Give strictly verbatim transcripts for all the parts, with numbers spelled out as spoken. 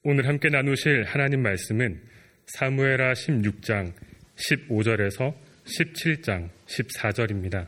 오늘 함께 나누실 하나님 말씀은 사무엘하 십육 장 십오 절에서 십칠 장 십사 절입니다.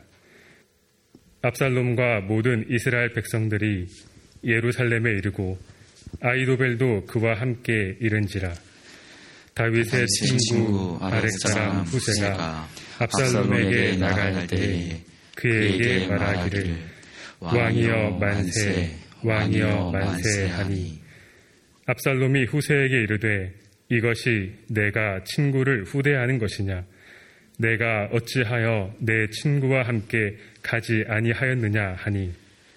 압살롬과 모든 이스라엘 백성들이 예루살렘에 이르고 아히도벨도 그와 함께 이른지라. 다윗의 친구 아렉 사람 후세가 압살롬에게 나갈 때에 그에게 말하기를 왕이여 만세, 왕이여 만세 하니, 압살롬이 후세에게 이르되 이것이 내가 친구를 후대하는 것이냐? 내가 어찌하여 내 친구와 함께 가지 아니하였느냐 하니,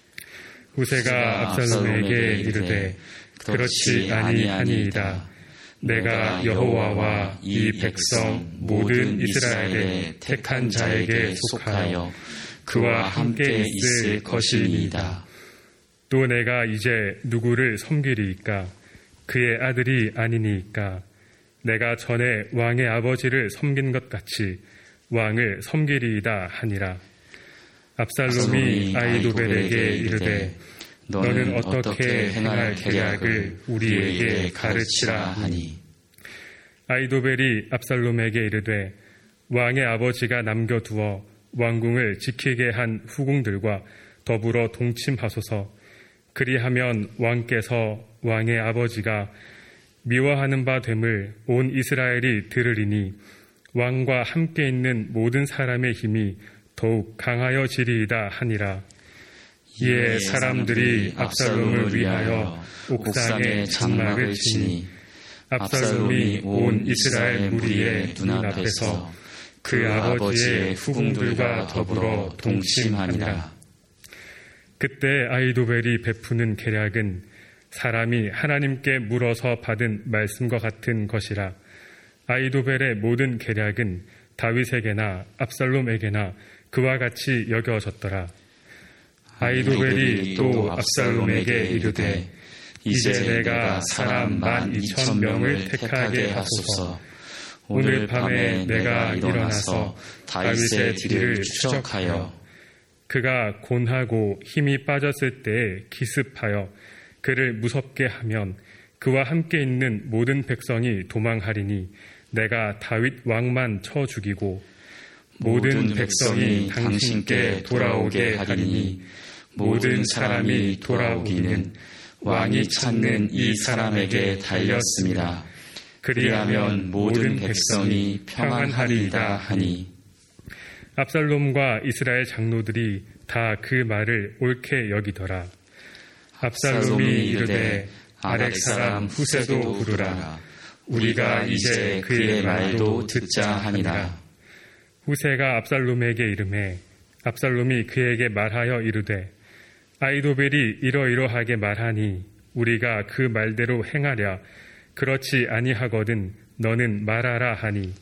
후세가 압살롬에게 이르되 그렇지 아니하니이다. 내가 여호와와 이 백성 모든 이스라엘의 택한 자에게 속하여 그와 함께 있을 것이니이다. 또 내가 이제 누구를 섬기리이까? 그의 아들이 아니니이까? 내가 전에 왕의 아버지를 섬긴 것 같이 왕을 섬기리이다 하니라. 압살롬이 아히도벨에게 이르되 너는 어떻게 행할 계략을 우리에게 가르치라 하니, 아히도벨이 압살롬에게 이르되 왕의 아버지가 남겨두어 왕궁을 지키게 한 후궁들과 더불어 동침하소서. 그리하면 왕께서 왕의 아버지가 미워하는 바 됨을 온 이스라엘이 들으리니 왕과 함께 있는 모든 사람의 힘이 더욱 강하여지리이다 하니라. 이에 사람들이 압살롬을 위하여 옥상에 장막을 치니 압살롬이 온 이스라엘 무리의 눈앞에서 그 아버지의 후궁들과 더불어 동침하니라. 그때 아히도벨이 베푸는 계략은 사람이 하나님께 물어서 받은 말씀과 같은 것이라. 아히도벨의 모든 계략은 다윗에게나 압살롬에게나 그와 같이 여겨졌더라. 아히도벨이 또 압살롬에게 이르되 이제 내가 사람 만 이천 명을 택하게 하소서. 오늘 밤에 내가 일어나서 다윗의 뒤를 추적하여 그가 곤하고 힘이 빠졌을 때에 기습하여 그를 무섭게 하면 그와 함께 있는 모든 백성이 도망하리니 내가 다윗 왕만 쳐 죽이고 모든 백성이 당신께 돌아오게 하리니 모든 사람이 돌아오기는 왕이 찾는 이 사람에게 달렸습니다. 그리하면 모든 백성이 평안하리이다 하니, 압살롬과 이스라엘 장로들이 다 그 말을 옳게 여기더라. 압살롬이 이르되 아렉 사람 후세도 부르라. 우리가 이제 그의 말도 듣자 하니라. 후세가 압살롬에게 이르매 압살롬이 그에게 말하여 이르되 아히도벨이 이러이러하게 말하니 우리가 그 말대로 행하랴. 그렇지 아니하거든 너는 말하라 하니,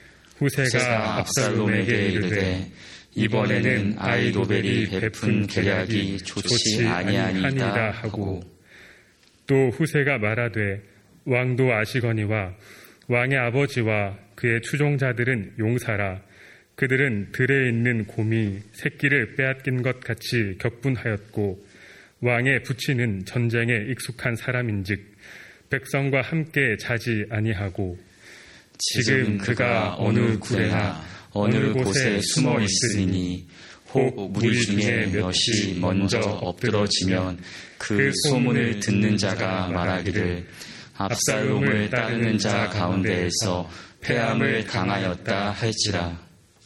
후세가 압살롬에게 이르되 이번에는 아히도벨이 베푼 계략이 좋지 아니하니이다 하고, 또 후세가 말하되 왕도 아시거니와 왕의 아버지와 그의 추종자들은 용사라. 그들은 들에 있는 곰이 새끼를 빼앗긴 것 같이 격분하였고 왕의 부친은 전쟁에 익숙한 사람인즉 백성과 함께 자지 아니하고, 지금 그가 어느 굴에나 어느 곳에 숨어 있으리니 혹 무리 중에 몇이 먼저 엎드러지면 그 소문을 듣는 자가 말하기를 압살롬을 따르는 자 가운데에서 패함을 당하였다 할지라.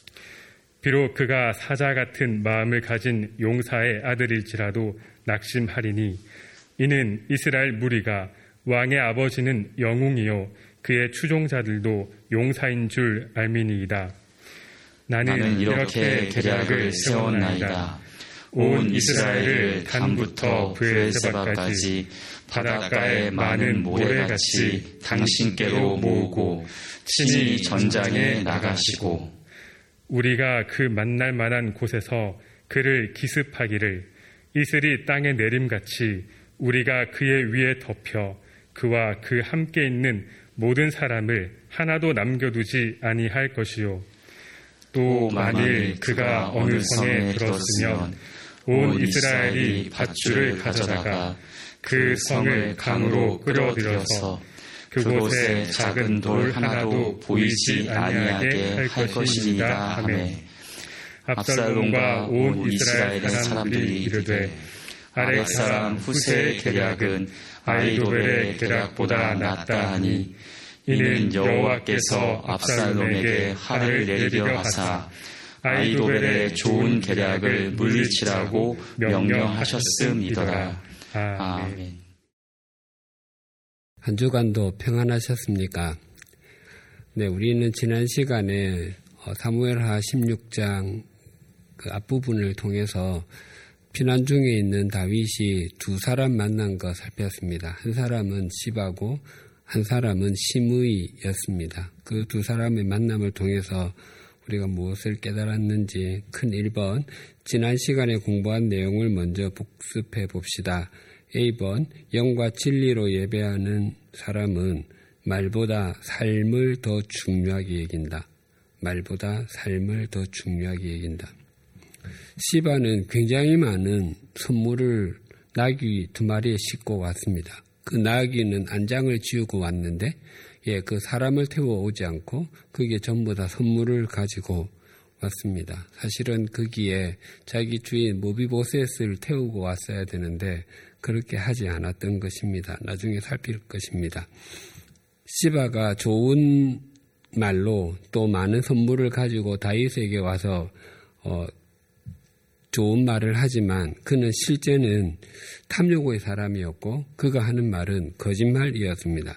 비록 그가 사자 같은 마음을 가진 용사의 아들일지라도 낙심하리니 이는 이스라엘 무리가 왕의 아버지는 영웅이요 그의 추종자들도 용사인 줄 알미니이다. 나는, 나는 이렇게 계략을 세웠나이다. 온 이스라엘을 단부터 브엘세바까지 바닷가의 많은 모래같이 당신께로 모으고 친히 전장에 나가시고, 우리가 그 만날 만한 곳에서 그를 기습하기를 이슬이 땅에 내림같이 우리가 그의 위에 덮여 그와 그 함께 있는 모든 사람을 하나도 남겨두지 아니할 것이요. 또 만일 그가 어느 성에 들었으면 온 이스라엘이 밧줄을 가져다가 그 성을 강으로 끌어들여서 그곳에 작은 돌 하나도 보이지 아니하게 할 것이니라 하매 압살롬과 온 이스라엘 사람들이 이르되 아렉 사람 후세의 계략은 아히도벨의 계략보다 낫다 하니 이는 여호와께서 압살롬에게 화를 내리려 하사 아히도벨의 좋은 계략을 물리치라고 명령하셨음이더라. 아멘. 한 주간도 평안하셨습니까? 네, 우리는 지난 시간에 사무엘하 십육 장 그 앞부분을 통해서 피난 중에 있는 다윗이 두 사람 만난 거 살폈습니다. 한 사람은 시바고 한 사람은 시므이였습니다. 그 두 사람의 만남을 통해서 우리가 무엇을 깨달았는지 큰 일 번 지난 시간에 공부한 내용을 먼저 복습해 봅시다. 일 번 영과 진리로 예배하는 사람은 말보다 삶을 더 중요하게 여긴다. 말보다 삶을 더 중요하게 여긴다. 시바는 굉장히 많은 선물을 나귀 두 마리에 싣고 왔습니다. 그 나귀는 안장을 지우고 왔는데 예, 그 사람을 태워오지 않고 그게 전부 다 선물을 가지고 왔습니다. 사실은 거기에 자기 주인 모비보셋을 태우고 왔어야 되는데 그렇게 하지 않았던 것입니다. 나중에 살필 것입니다. 시바가 좋은 말로 또 많은 선물을 가지고 다윗에게 와서 어, 좋은 말을 하지만 그는 실제는 탐욕의 사람이었고 그가 하는 말은 거짓말이었습니다.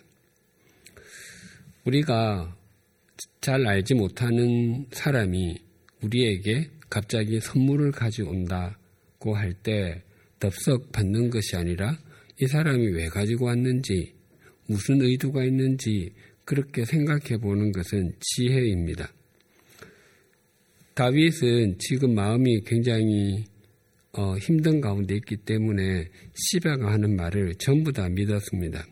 우리가 잘 알지 못하는 사람이 우리에게 갑자기 선물을 가져온다고 할 때 덥석 받는 것이 아니라 이 사람이 왜 가지고 왔는지 무슨 의도가 있는지 그렇게 생각해 보는 것은 지혜입니다. 다윗은 지금 마음이 굉장히 어, 힘든 가운데 있기 때문에 시바가 하는 말을 전부 다 믿었습니다.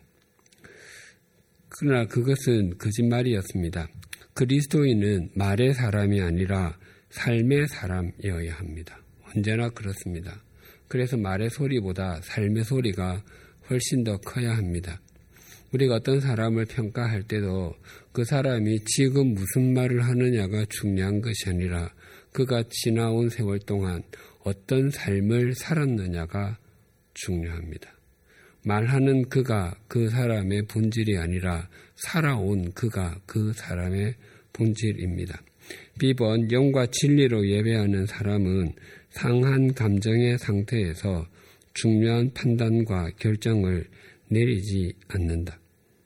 그러나 그것은 거짓말이었습니다. 그리스도인은 말의 사람이 아니라 삶의 사람이어야 합니다. 언제나 그렇습니다. 그래서 말의 소리보다 삶의 소리가 훨씬 더 커야 합니다. 우리가 어떤 사람을 평가할 때도 그 사람이 지금 무슨 말을 하느냐가 중요한 것이 아니라 그가 지나온 세월 동안 어떤 삶을 살았느냐가 중요합니다. 말하는 그가 그 사람의 본질이 아니라 살아온 그가 그 사람의 본질입니다. 비번 영과 진리로 예배하는 사람은 상한 감정의 상태에서 중요한 판단과 결정을 내리지 않는다.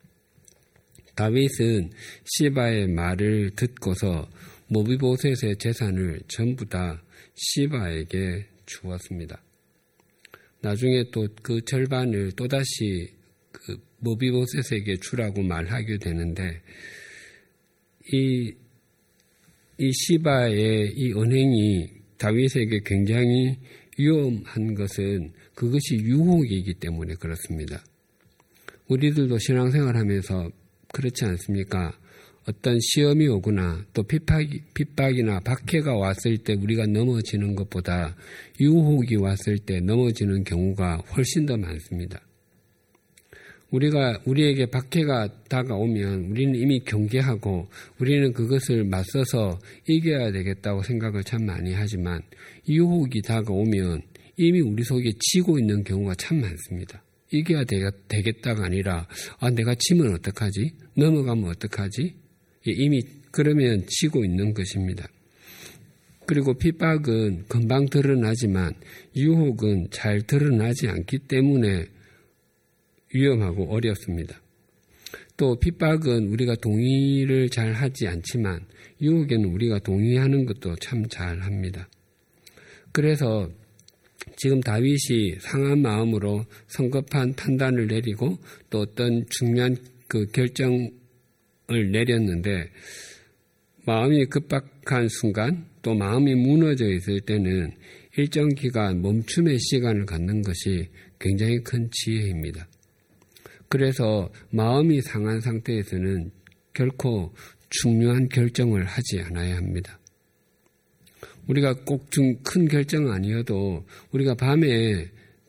다윗은 시바의 말을 듣고서 모비보셋의 재산을 전부 다 시바에게 주었습니다. 나중에 또 그 절반을 또다시 그 모비보셋에게 주라고 말하게 되는데 이, 이 시바의 이 언행이 다윗에게 굉장히 위험한 것은 그것이 유혹이기 때문에 그렇습니다. 우리들도 신앙생활하면서 그렇지 않습니까? 어떤 시험이 오거나 또 핍박, 핍박이나 박해가 왔을 때 우리가 넘어지는 것보다 유혹이 왔을 때 넘어지는 경우가 훨씬 더 많습니다. 우리가 우리에게 박해가 다가오면 우리는 이미 경계하고 우리는 그것을 맞서서 이겨야 되겠다고 생각을 참 많이 하지만 유혹이 다가오면 이미 우리 속에 지고 있는 경우가 참 많습니다. 이겨야 되겠다가 아니라 아 내가 지면 어떡하지? 넘어가면 어떡하지? 이미 그러면 지고 있는 것입니다. 그리고 핍박은 금방 드러나지만 유혹은 잘 드러나지 않기 때문에 위험하고 어렵습니다. 또 핍박은 우리가 동의를 잘 하지 않지만 유혹에는 우리가 동의하는 것도 참 잘합니다. 그래서 지금 다윗이 상한 마음으로 성급한 판단을 내리고 또 어떤 중요한 그 결정을 내렸는데 마음이 급박한 순간 또 마음이 무너져 있을 때는 일정 기간 멈춤의 시간을 갖는 것이 굉장히 큰 지혜입니다. 그래서 마음이 상한 상태에서는 결코 중요한 결정을 하지 않아야 합니다. 우리가 꼭 큰 결정은 아니어도 우리가 밤에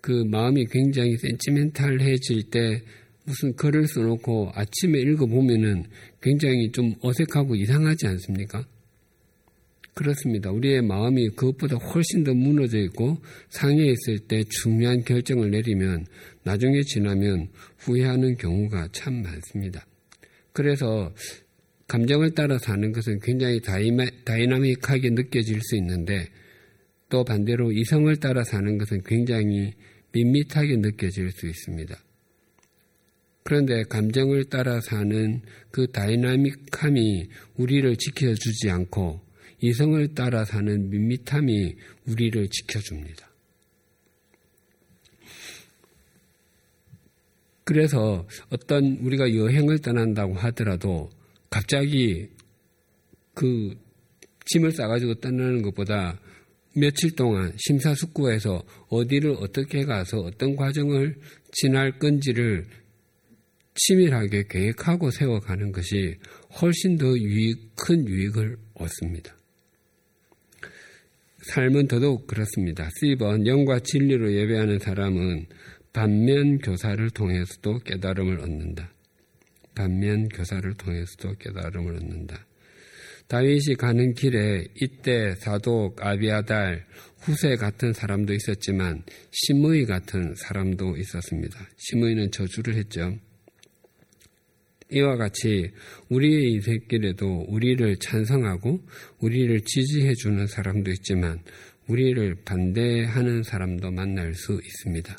그 마음이 굉장히 센티멘탈해질 때 무슨 글을 써놓고 아침에 읽어보면은 굉장히 좀 어색하고 이상하지 않습니까? 그렇습니다. 우리의 마음이 그것보다 훨씬 더 무너져 있고 상해 있을 때 중요한 결정을 내리면 나중에 지나면 후회하는 경우가 참 많습니다. 그래서 감정을 따라 사는 것은 굉장히 다이마, 다이나믹하게 느껴질 수 있는데 또 반대로 이성을 따라 사는 것은 굉장히 밋밋하게 느껴질 수 있습니다. 그런데 감정을 따라 사는 그 다이나믹함이 우리를 지켜주지 않고 이성을 따라 사는 밋밋함이 우리를 지켜줍니다. 그래서 어떤 우리가 여행을 떠난다고 하더라도 갑자기 그 짐을 싸가지고 떠나는 것보다 며칠 동안 심사숙고해서 어디를 어떻게 가서 어떤 과정을 지날 건지를 치밀하게 계획하고 세워가는 것이 훨씬 더 유익, 큰 유익을 얻습니다. 삶은 더더욱 그렇습니다. 십 번 영과 진리로 예배하는 사람은 반면 교사를 통해서도 깨달음을 얻는다. 반면 교사를 통해서도 깨달음을 얻는다. 다윗이 가는 길에 이때 사독 아비아달 후세 같은 사람도 있었지만 시므이 같은 사람도 있었습니다. 시므이는 저주를 했죠. 이와 같이 우리의 인생길에도 우리를 찬성하고 우리를 지지해 주는 사람도 있지만 우리를 반대하는 사람도 만날 수 있습니다.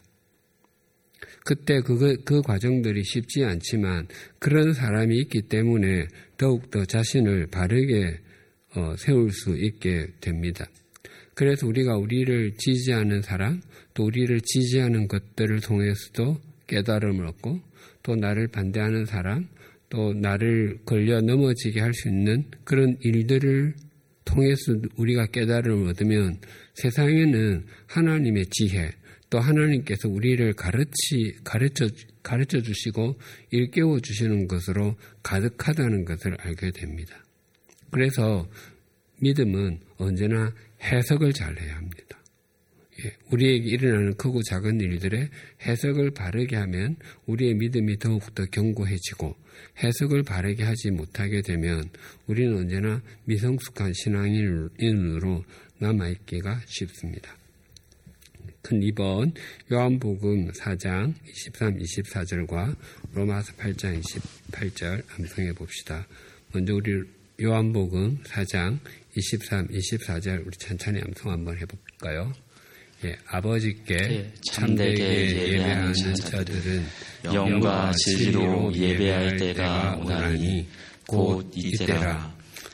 그때 그, 그 과정들이 쉽지 않지만 그런 사람이 있기 때문에 더욱더 자신을 바르게 어, 세울 수 있게 됩니다. 그래서 우리가 우리를 지지하는 사람, 또 우리를 지지하는 것들을 통해서도 깨달음을 얻고 또 나를 반대하는 사람, 또 나를 걸려 넘어지게 할 수 있는 그런 일들을 통해서 우리가 깨달음을 얻으면 세상에는 하나님의 지혜, 또 하나님께서 우리를 가르치, 가르쳐, 가르쳐 주시고 일깨워 주시는 것으로 가득하다는 것을 알게 됩니다. 그래서 믿음은 언제나 해석을 잘해야 합니다. 예, 우리에게 일어나는 크고 작은 일들의 해석을 바르게 하면 우리의 믿음이 더욱더 견고해지고 해석을 바르게 하지 못하게 되면 우리는 언제나 미성숙한 신앙인으로 남아있기가 쉽습니다. 큰 이 번 요한복음 사 장 이십삼, 이십사 절과 로마서 팔 장 이십팔 절 암송해 봅시다. 먼저 우리 요한복음 사 장 이십삼, 이십사 절 우리 천천히 암송 한번 해볼까요? 예, 아버지께 참되게 예배하는 자들은 영과 진리로 예배할 때가 오나니 곧 이때라.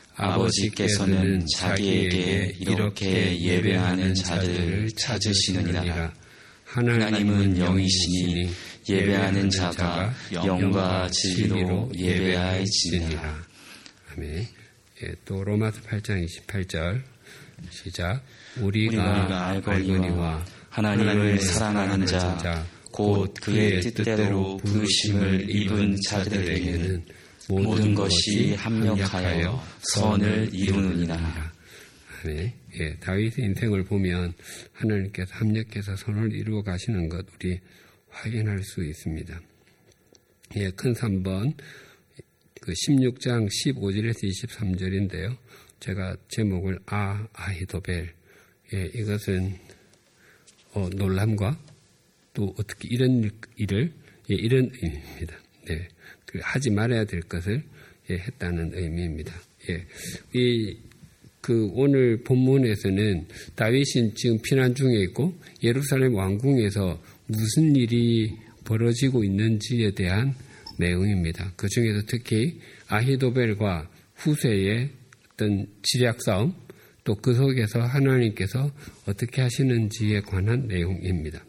아버지께서는 자기에게 이렇게 예배하는 자들을 찾으시느니라. 하나님은 영이시니 예배하는 자가 영과 진리로 예배할지니라. 아멘. 예, 또 로마서 팔 장 이십팔 절 시작. 우리가, 우리가 알거니와 하나님을 사랑하는 자, 곧 그의 뜻대로 부르심을 입은 자들에게는 모든 것이 합력하여 선을 이루느니라. 네, 예, 다윗의 인생을 보면 하나님께서 합력해서 선을 이루어 가시는 것 우리 확인할 수 있습니다. 예, 큰 삼 번 그 십육 장 십오 절에서 이십삼 절인데요. 제가 제목을 아 아히도벨, 예, 이것은 어, 놀람과 또 어떻게 이런 일을 예, 이런 의미입니다. 네. 하지 말아야 될 것을 예, 했다는 의미입니다. 예, 이, 그 오늘 본문에서는 다윗이 지금 피난 중에 있고 예루살렘 왕궁에서 무슨 일이 벌어지고 있는지에 대한 내용입니다. 그 중에서 특히 아히도벨과 후세의 어떤 지략 싸움, 또 그 속에서 하나님께서 어떻게 하시는지에 관한 내용입니다.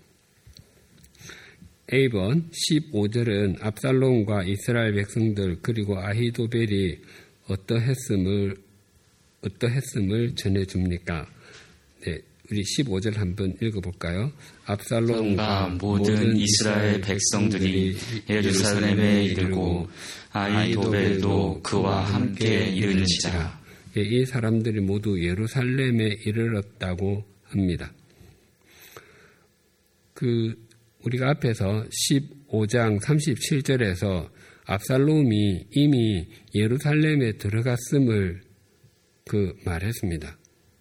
일 번 십오 절은 압살롬과 이스라엘 백성들 그리고 아히도벨이 어떠했음을 어떠했음을 전해줍니까? 네, 우리 십오 절 한번 읽어볼까요? 압살롬과 모든 이스라엘 백성들이 예루살렘에 이르고 아히도벨도 그와 함께 이르는지라. 예, 이 사람들이 모두 예루살렘에 이르렀다고 합니다. 그 우리가 앞에서 십오 장 삼십칠 절에서 압살롬이 이미 예루살렘에 들어갔음을 그 말했습니다.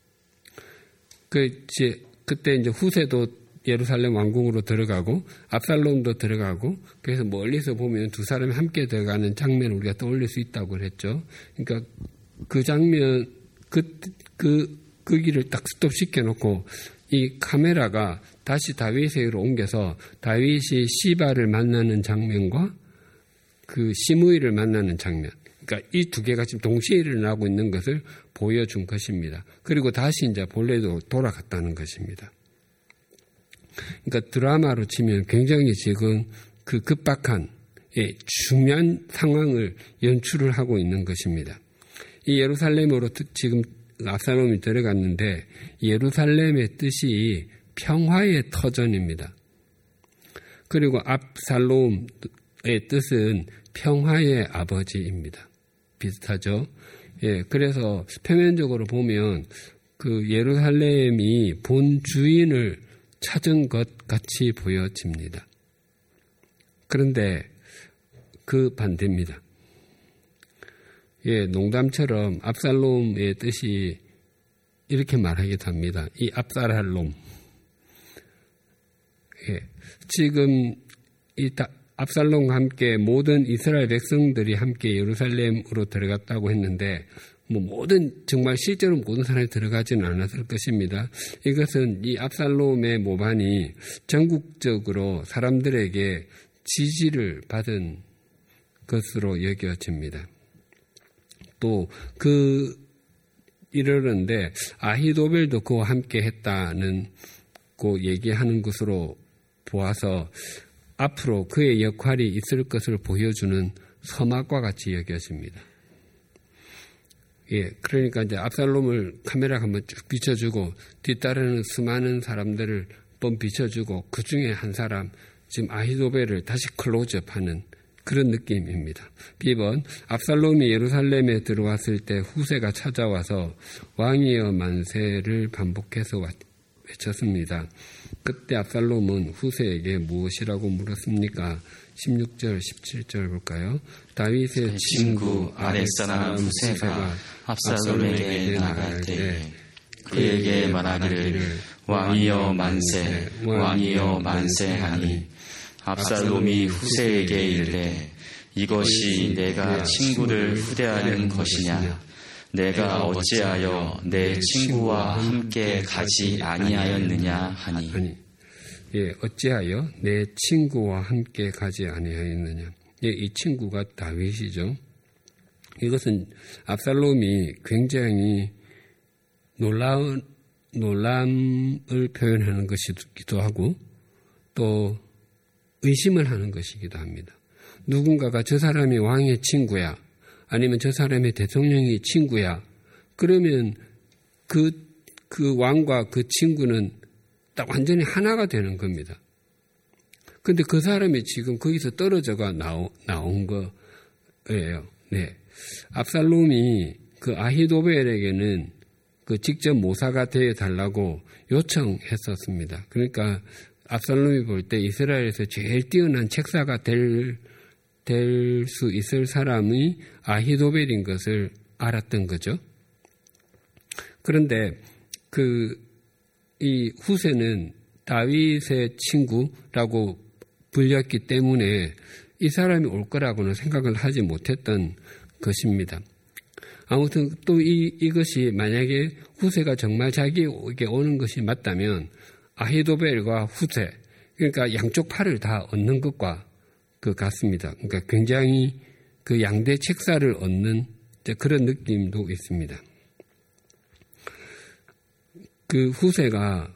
그 이제 그때 이제 후세도 예루살렘 왕궁으로 들어가고 압살롬도 들어가고 그래서 멀리서 보면 두 사람이 함께 들어가는 장면을 우리가 떠올릴 수 있다고 그랬죠. 그러니까 그 장면 그 그 그 길을 딱 스톱시켜 놓고 이 카메라가 다시 다윗에게로 옮겨서 다윗이 시바를 만나는 장면과 그 시므이를 만나는 장면, 그러니까 이 두 개가 지금 동시에 일어나고 있는 것을 보여준 것입니다. 그리고 다시 이제 본래로 돌아갔다는 것입니다. 그러니까 드라마로 치면 굉장히 지금 그 급박한 예, 중요한 상황을 연출을 하고 있는 것입니다. 이 예루살렘으로 지금 압살롬이 들어갔는데 예루살렘의 뜻이 평화의 터전입니다. 그리고 압살롬의 뜻은 평화의 아버지입니다. 비슷하죠? 예, 그래서 표면적으로 보면 그 예루살렘이 본 주인을 찾은 것 같이 보여집니다. 그런데 그 반대입니다. 예, 농담처럼 압살롬의 뜻이 이렇게 말하기도 합니다. 이 압살롬. 예, 지금 이 압살롬과 함께 모든 이스라엘 백성들이 함께 예루살렘으로 들어갔다고 했는데 뭐 모든 정말 실제로 모든 사람이 들어가지는 않았을 것입니다. 이것은 이 압살롬의 모반이 전국적으로 사람들에게 지지를 받은 것으로 여겨집니다. 또 그 이러는데 아히도벨도 그와 함께 했다는 고 얘기하는 것으로 보아서 앞으로 그의 역할이 있을 것을 보여주는 서막과 같이 여겨집니다. 예, 그러니까 이제 압살롬을 카메라가 한번 쭉 비춰주고 뒤따르는 수많은 사람들을 뻔 비춰주고 그 중에 한 사람 지금 아히도벨을 다시 클로즈업하는 그런 느낌입니다. 비 번 압살롬이 예루살렘에 들어왔을 때 후세가 찾아와서 왕이여 만세를 반복해서 외쳤습니다. 그때 압살롬은 후세에게 무엇이라고 물었습니까? 십육 절, 십칠 절 볼까요? 다윗의 친구 아랫사람 후세가 압살롬에게 나갈 때 그에게 말하기를 왕이여 만세, 왕이여 만세하니 압살롬이 후세에게 이르되 이것이 내가 친구를 후대하는 것이냐? 내가 어찌하여 내 친구와 함께 가지 아니하였느냐 하니. 아니, 예, 어찌하여 내 친구와 함께 가지 아니하였느냐? 예, 이 친구가 다윗이죠. 이것은 압살롬이 굉장히 놀라운 놀람을 표현하는 것이기도 하고 또 의심을 하는 것이기도 합니다. 누군가가 저 사람이 왕의 친구야, 아니면 저 사람의 대통령의 친구야, 그러면 그, 그 왕과 그 친구는 딱 완전히 하나가 되는 겁니다. 근데 그 사람이 지금 거기서 떨어져가 나오, 나온 거예요. 네. 압살롬이 그 아히도벨에게는 그 직접 모사가 되어 달라고 요청했었습니다. 그러니까 압살롬이 볼 때 이스라엘에서 제일 뛰어난 책사가 될, 될 수 있을 사람이 아히도벨인 것을 알았던 거죠. 그런데 그, 이 후세는 다윗의 친구라고 불렸기 때문에 이 사람이 올 거라고는 생각을 하지 못했던 것입니다. 아무튼 또 이, 이것이 만약에 후세가 정말 자기에게 오는 것이 맞다면 아히도벨과 후세, 그러니까 양쪽 팔을 다 얻는 것과 그 같습니다. 그러니까 굉장히 그 양대 책사를 얻는 그런 느낌도 있습니다. 그 후세가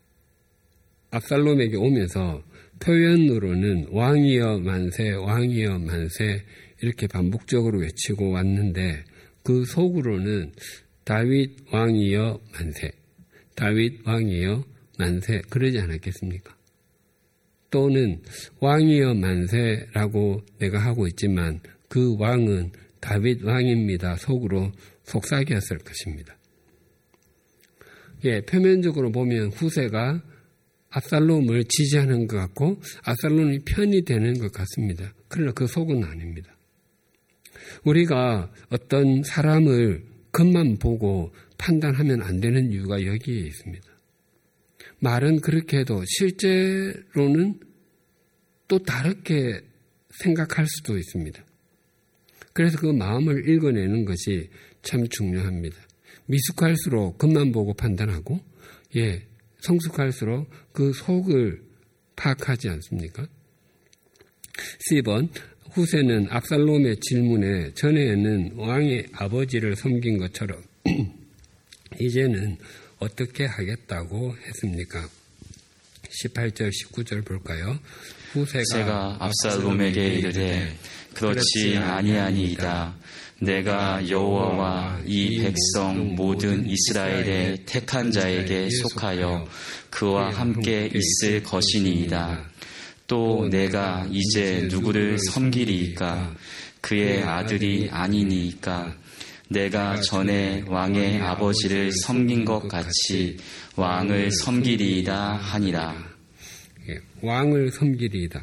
압살롬에게 오면서 표현으로는 왕이여 만세, 왕이여 만세 이렇게 반복적으로 외치고 왔는데 그 속으로는 다윗 왕이여 만세, 다윗 왕이여 만세 그러지 않았겠습니까? 또는 왕이여 만세라고 내가 하고 있지만 그 왕은 다윗 왕입니다. 속으로 속삭였을 것입니다. 예, 표면적으로 보면 후세가 압살롬을 지지하는 것 같고 압살롬이 편이 되는 것 같습니다. 그러나 그 속은 아닙니다. 우리가 어떤 사람을 겉만 보고 판단하면 안 되는 이유가 여기에 있습니다. 말은 그렇게 해도 실제로는 또 다르게 생각할 수도 있습니다. 그래서 그 마음을 읽어내는 것이 참 중요합니다. 미숙할수록 겉만 보고 판단하고, 예, 성숙할수록 그 속을 파악하지 않습니까? 십 번, 후세는 압살롬의 질문에 전에는 왕의 아버지를 섬긴 것처럼 이제는 어떻게 하겠다고 했습니까? 십팔 절, 십구 절 볼까요? 후세가 압살롬에게 이르되 그렇지 아니하니이다. 내가 여호와와 이 백성 모든 이스라엘의 택한 자에게 속하여 그와 함께 있을 것이니이다. 또 내가 이제 누구를 섬기리이까? 그의 아들이 아니니이까? 내가 전에 왕의 아버지를 섬긴 것 같이 왕을 섬기리이다 하니라. 예, 왕을 섬기리이다.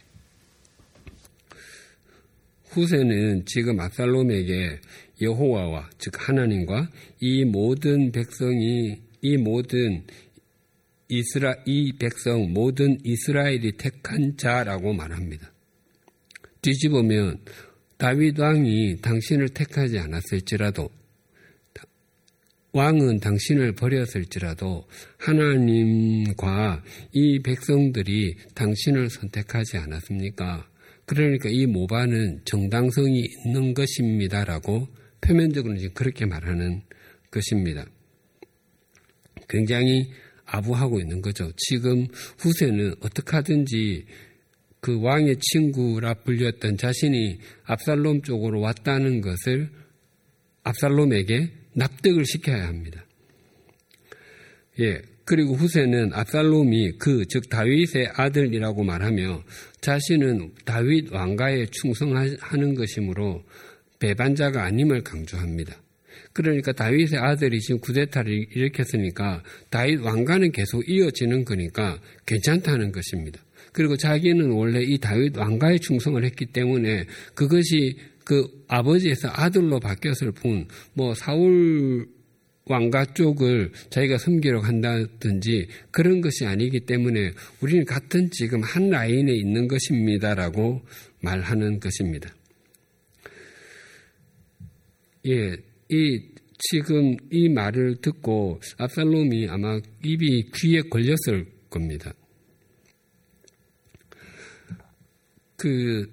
후세는 지금 압살롬에게 여호와와 즉 하나님과 이 모든 백성이 이 모든 이스라 이 백성 모든 이스라엘이 택한 자라고 말합니다. 뒤집으면 다윗 왕이 당신을 택하지 않았을지라도 왕은 당신을 버렸을지라도 하나님과 이 백성들이 당신을 선택하지 않았습니까? 그러니까 이 모반은 정당성이 있는 것입니다라고 표면적으로는 지금 그렇게 말하는 것입니다. 굉장히 아부하고 있는 거죠. 지금 후세는 어떻게 하든지 그 왕의 친구라 불렸던 자신이 압살롬 쪽으로 왔다는 것을 압살롬에게 납득을 시켜야 합니다. 예, 그리고 후세는 압살롬이 그 즉 다윗의 아들이라고 말하며 자신은 다윗 왕가에 충성하는 것이므로 배반자가 아님을 강조합니다. 그러니까 다윗의 아들이 지금 쿠데타를 일으켰으니까 다윗 왕가는 계속 이어지는 거니까 괜찮다는 것입니다. 그리고 자기는 원래 이 다윗 왕가에 충성을 했기 때문에 그것이 그 아버지에서 아들로 바뀌었을 뿐 뭐 사울 왕가 쪽을 자기가 섬기려고 한다든지 그런 것이 아니기 때문에 우리는 같은 지금 한 라인에 있는 것입니다라고 말하는 것입니다. 예, 이 지금 이 말을 듣고 압살롬이 아마 입이 귀에 걸렸을 겁니다. 그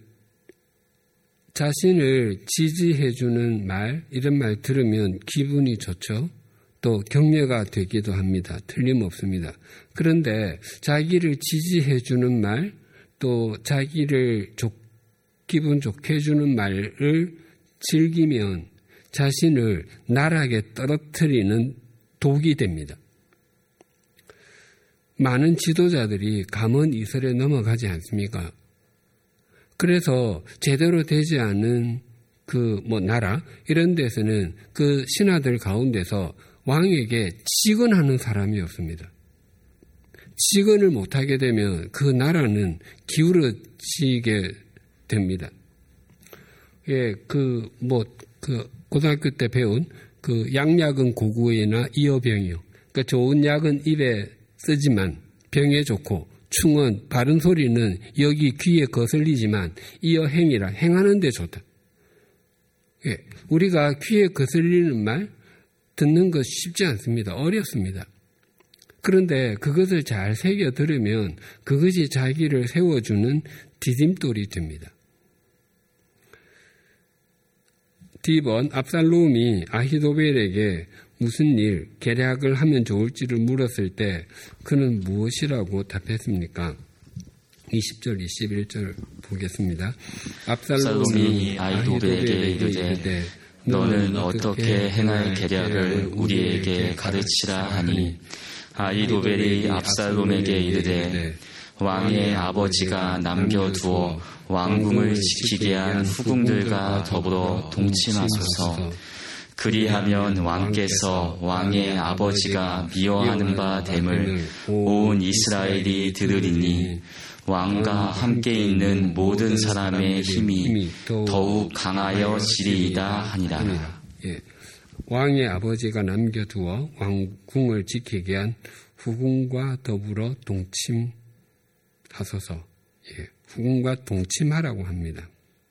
자신을 지지해주는 말, 이런 말 들으면 기분이 좋죠. 또 격려가 되기도 합니다. 틀림없습니다. 그런데 자기를 지지해주는 말, 또 자기를 좋, 기분 좋게 해주는 말을 즐기면 자신을 나락에 떨어뜨리는 독이 됩니다. 많은 지도자들이 감언 이설에 넘어가지 않습니까? 그래서 제대로 되지 않은 그 뭐 나라 이런 데서는 그 신하들 가운데서 왕에게 직언하는 사람이 없습니다. 직언을 못하게 되면 그 나라는 기울어지게 됩니다. 예, 그 뭐 그 고등학교 때 배운 그 양약은 고구이나 이어병이요. 그러니까 좋은 약은 입에 쓰지만 병에 좋고 충은 바른 소리는 여기 귀에 거슬리지만 이어 행이라 행하는 데 좋다. 예, 우리가 귀에 거슬리는 말 듣는 것 쉽지 않습니다. 어렵습니다. 그런데 그것을 잘 새겨 들으면 그것이 자기를 세워주는 디딤돌이 됩니다. D번 압살롬이 아히도벨에게 무슨 일, 계략을 하면 좋을지를 물었을 때 그는 무엇이라고 답했습니까? 이십 절, 이십일 절 보겠습니다. 압살롬이 아히도벨에게 이르되 너는 어떻게 행할 계략을 우리에게 가르치라 하니 아히도벨이 압살롬에게 이르되 왕의 아버지가 남겨두어 왕궁을 지키게 한 후궁들과 더불어 동침하소서. 그리하면 왕께서 왕의 아버지가 미워하는 바 됨을 온 이스라엘이 들으리니 왕과 함께 있는 모든 사람의 힘이 더욱 강하여지리이다 하니라. 예. 왕의 아버지가 남겨두어 왕궁을 지키게 한 후궁과 더불어 동침하소서. 예. 후궁과 동침하라고 합니다.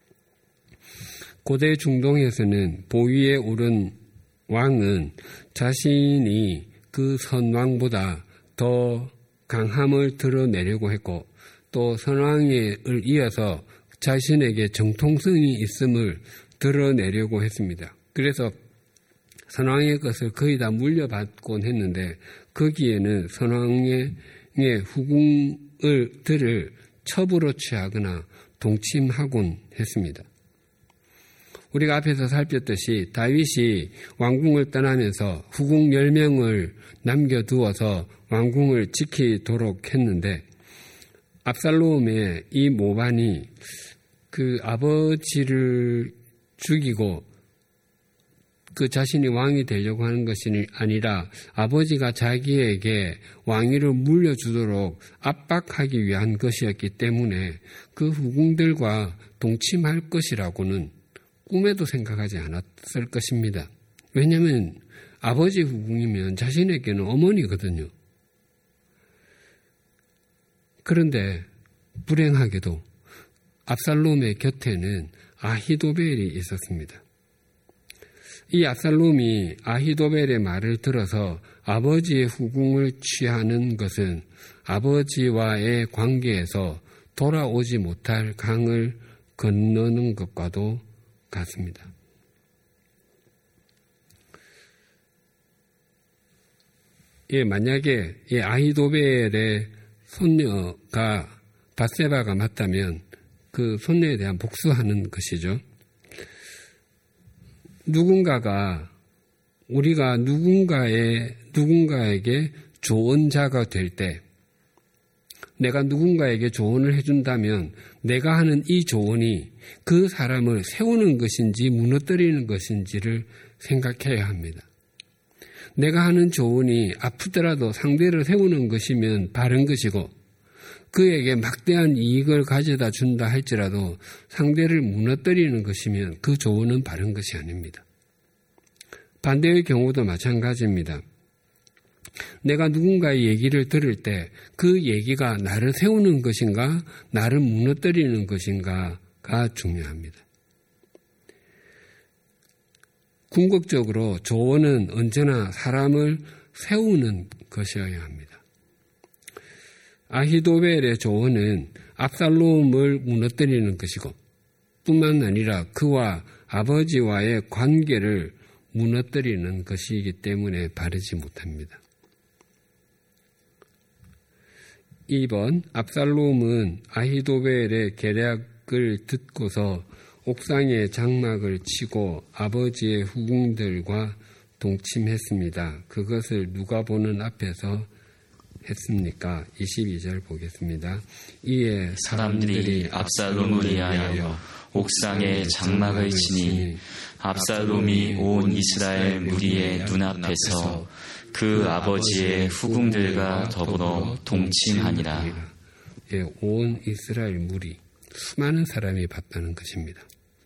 고대 중동에서는 보위에 오른 왕은 자신이 그 선왕보다 더 강함을 드러내려고 했고 또 선왕을 이어서 자신에게 정통성이 있음을 드러내려고 했습니다. 그래서 선왕의 것을 거의 다 물려받곤 했는데 거기에는 선왕의 후궁들을 첩으로 취하거나 동침하곤 했습니다. 우리가 앞에서 살폈듯이 다윗이 왕궁을 떠나면서 후궁 열 명을 남겨두어서 왕궁을 지키도록 했는데 압살롬의 이 모반이 그 아버지를 죽이고 그 자신이 왕이 되려고 하는 것이 아니라 아버지가 자기에게 왕위를 물려주도록 압박하기 위한 것이었기 때문에 그 후궁들과 동침할 것이라고는 꿈에도 생각하지 않았을 것입니다. 왜냐하면 아버지 후궁이면 자신에게는 어머니거든요. 그런데 불행하게도 압살롬의 곁에는 아히도벨이 있었습니다. 이 압살롬이 아히도벨의 말을 들어서 아버지의 후궁을 취하는 것은 아버지와의 관계에서 돌아오지 못할 강을 건너는 것과도 같습니다. 예, 만약에 이 아히도벨의 손녀가 밧세바가 맞다면 그 손녀에 대한 복수하는 것이죠. 누군가가 우리가 누군가의 누군가에게 조언자가 될 때 내가 누군가에게 조언을 해준다면 내가 하는 이 조언이 그 사람을 세우는 것인지 무너뜨리는 것인지를 생각해야 합니다. 내가 하는 조언이 아프더라도 상대를 세우는 것이면 바른 것이고 그에게 막대한 이익을 가져다 준다 할지라도 상대를 무너뜨리는 것이면 그 조언은 바른 것이 아닙니다. 반대의 경우도 마찬가지입니다. 내가 누군가의 얘기를 들을 때 그 얘기가 나를 세우는 것인가 나를 무너뜨리는 것인가가 중요합니다. 궁극적으로 조언은 언제나 사람을 세우는 것이어야 합니다. 아히도벨의 조언은 압살롬을 무너뜨리는 것이고 뿐만 아니라 그와 아버지와의 관계를 무너뜨리는 것이기 때문에 바르지 못합니다. 이 번 압살롬은 아히도벨의 계략을 듣고서 옥상에 장막을 치고 아버지의 후궁들과 동침했습니다. 그것을 누가 보는 앞에서 했습니까? 이십이 절 보겠습니다. 이에 사람들이 압살롬을 위하여 옥상에 장막을 치니 압살롬이 온 이스라엘 무리의 눈앞에서 그 아버지의 후궁들과 더불어 동침하니라. 예, 온 이스라엘 무리, 수많은 사람이 봤다는 것입니다.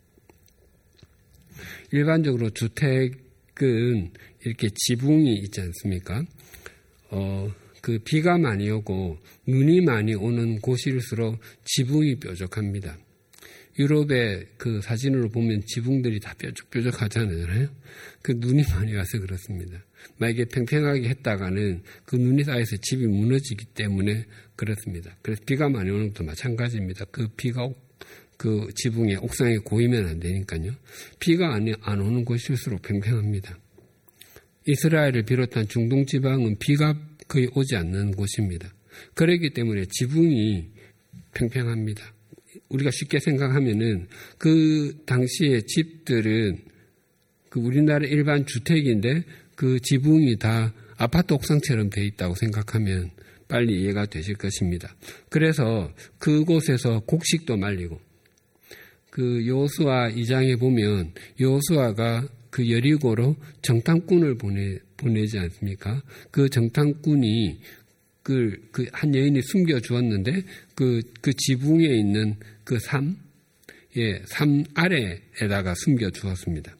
일반적으로 주택은 이렇게 지붕이 있지 않습니까? 어, 그 비가 많이 오고 눈이 많이 오는 곳일수록 지붕이 뾰족합니다. 유럽의 그 사진으로 보면 지붕들이 다 뾰족뾰족하잖아요. 그 눈이 많이 와서 그렇습니다. 만약에 팽팽하게 했다가는 그 눈이 쌓여서 집이 무너지기 때문에 그렇습니다. 그래서 비가 많이 오는 것도 마찬가지입니다. 그 비가 그 지붕에 옥상에 고이면 안 되니까요. 비가 안, 안 오는 곳일수록 팽팽합니다. 이스라엘을 비롯한 중동 지방은 비가 거의 오지 않는 곳입니다. 그렇기 때문에 지붕이 팽팽합니다. 우리가 쉽게 생각하면은 그 당시의 집들은 그 우리나라 일반 주택인데 그 지붕이 다 아파트 옥상처럼 돼 있다고 생각하면 빨리 이해가 되실 것입니다. 그래서 그곳에서 곡식도 말리고 그 여호수아 이 장에 보면 여호수아가 그 여리고로 정탐꾼을 보내, 보내지 않습니까? 그 정탐꾼이 그, 그 한 여인이 숨겨 주었는데 그, 그 지붕에 있는 그 삶, 예, 삶 아래에다가 숨겨 주었습니다.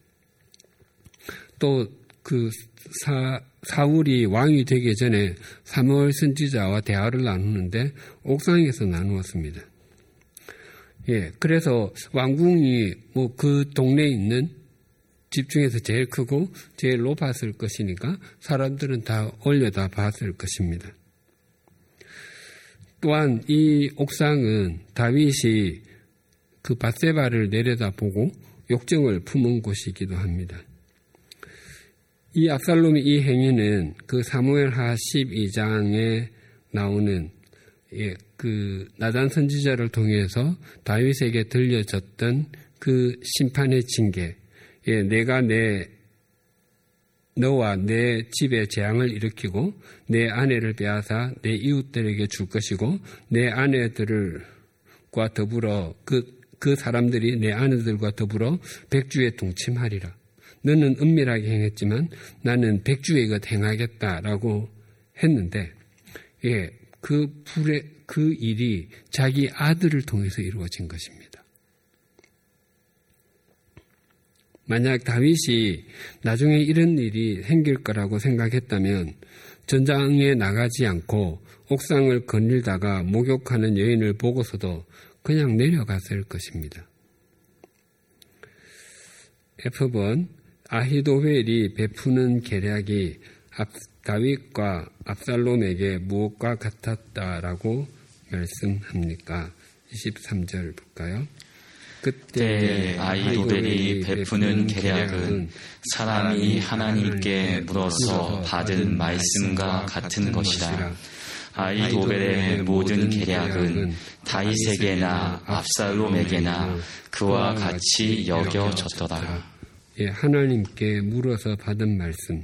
또 그 사, 사울이 왕이 되기 전에 사무엘 선지자와 대화를 나누는데 옥상에서 나누었습니다. 예, 그래서 왕궁이 뭐 그 동네에 있는 집 중에서 제일 크고 제일 높았을 것이니까 사람들은 다 올려다 봤을 것입니다. 또한 이 옥상은 다윗이 그 밧세바를 내려다보고 욕정을 품은 곳이기도 합니다. 이 압살롬의 이 행위는 그 사무엘하 십이 장에 나오는 예, 그 나단 선지자를 통해서 다윗에게 들려졌던 그 심판의 징계, 예, 내가 내 너와 내 집에 재앙을 일으키고 내 아내를 빼앗아 내 이웃들에게 줄 것이고 내 아내들과 더불어 그, 그 사람들이 내 아내들과 더불어 백주에 동침하리라. 너는 은밀하게 행했지만 나는 백주의 것 행하겠다라고 했는데, 예, 그 불의 그 일이 자기 아들을 통해서 이루어진 것입니다. 만약 다윗이 나중에 이런 일이 생길 거라고 생각했다면 전장에 나가지 않고 옥상을 거닐다가 목욕하는 여인을 보고서도 그냥 내려갔을 것입니다. F번 아히도벨이 베푸는 계략이 다윗과 압살롬에게 무엇과 같았다라고 말씀합니까? 이십삼 절 볼까요? 그때 아히도벨이 베푸는 계략은 사람이 하나님께 물어서 받은 말씀과 같은 것이라. 아히도벨의 모든 계략은 다윗에게나 압살롬에게나 그와 같이 여겨졌더라. 예, 하나님께 물어서 받은 말씀.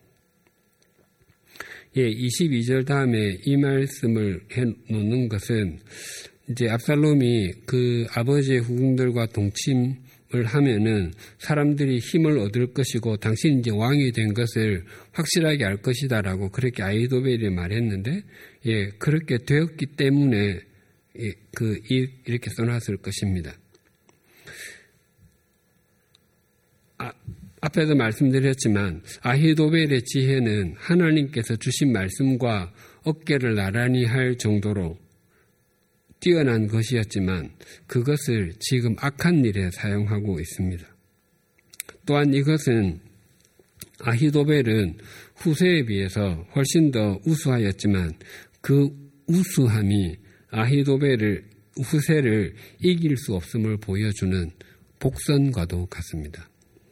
예, 이십이 절 다음에 이 말씀을 해 놓는 것은 이제 압살롬이 그 아버지의 후궁들과 동침을 하면은 사람들이 힘을 얻을 것이고 당신이 이제 왕이 된 것을 확실하게 알 것이다라고 그렇게 아히도벨이 말했는데, 예, 그렇게 되었기 때문에 예, 그 이렇게 써놨을 것입니다. 아, 앞에도 말씀드렸지만 아히도벨의 지혜는 하나님께서 주신 말씀과 어깨를 나란히 할 정도로 뛰어난 것이었지만 그것을 지금 악한 일에 사용하고 있습니다. 또한 이것은 아히도벨은 후세에 비해서 훨씬 더 우수하였지만 그 우수함이 아히도벨을 후세를 이길 수 없음을 보여주는 복선과도 같습니다.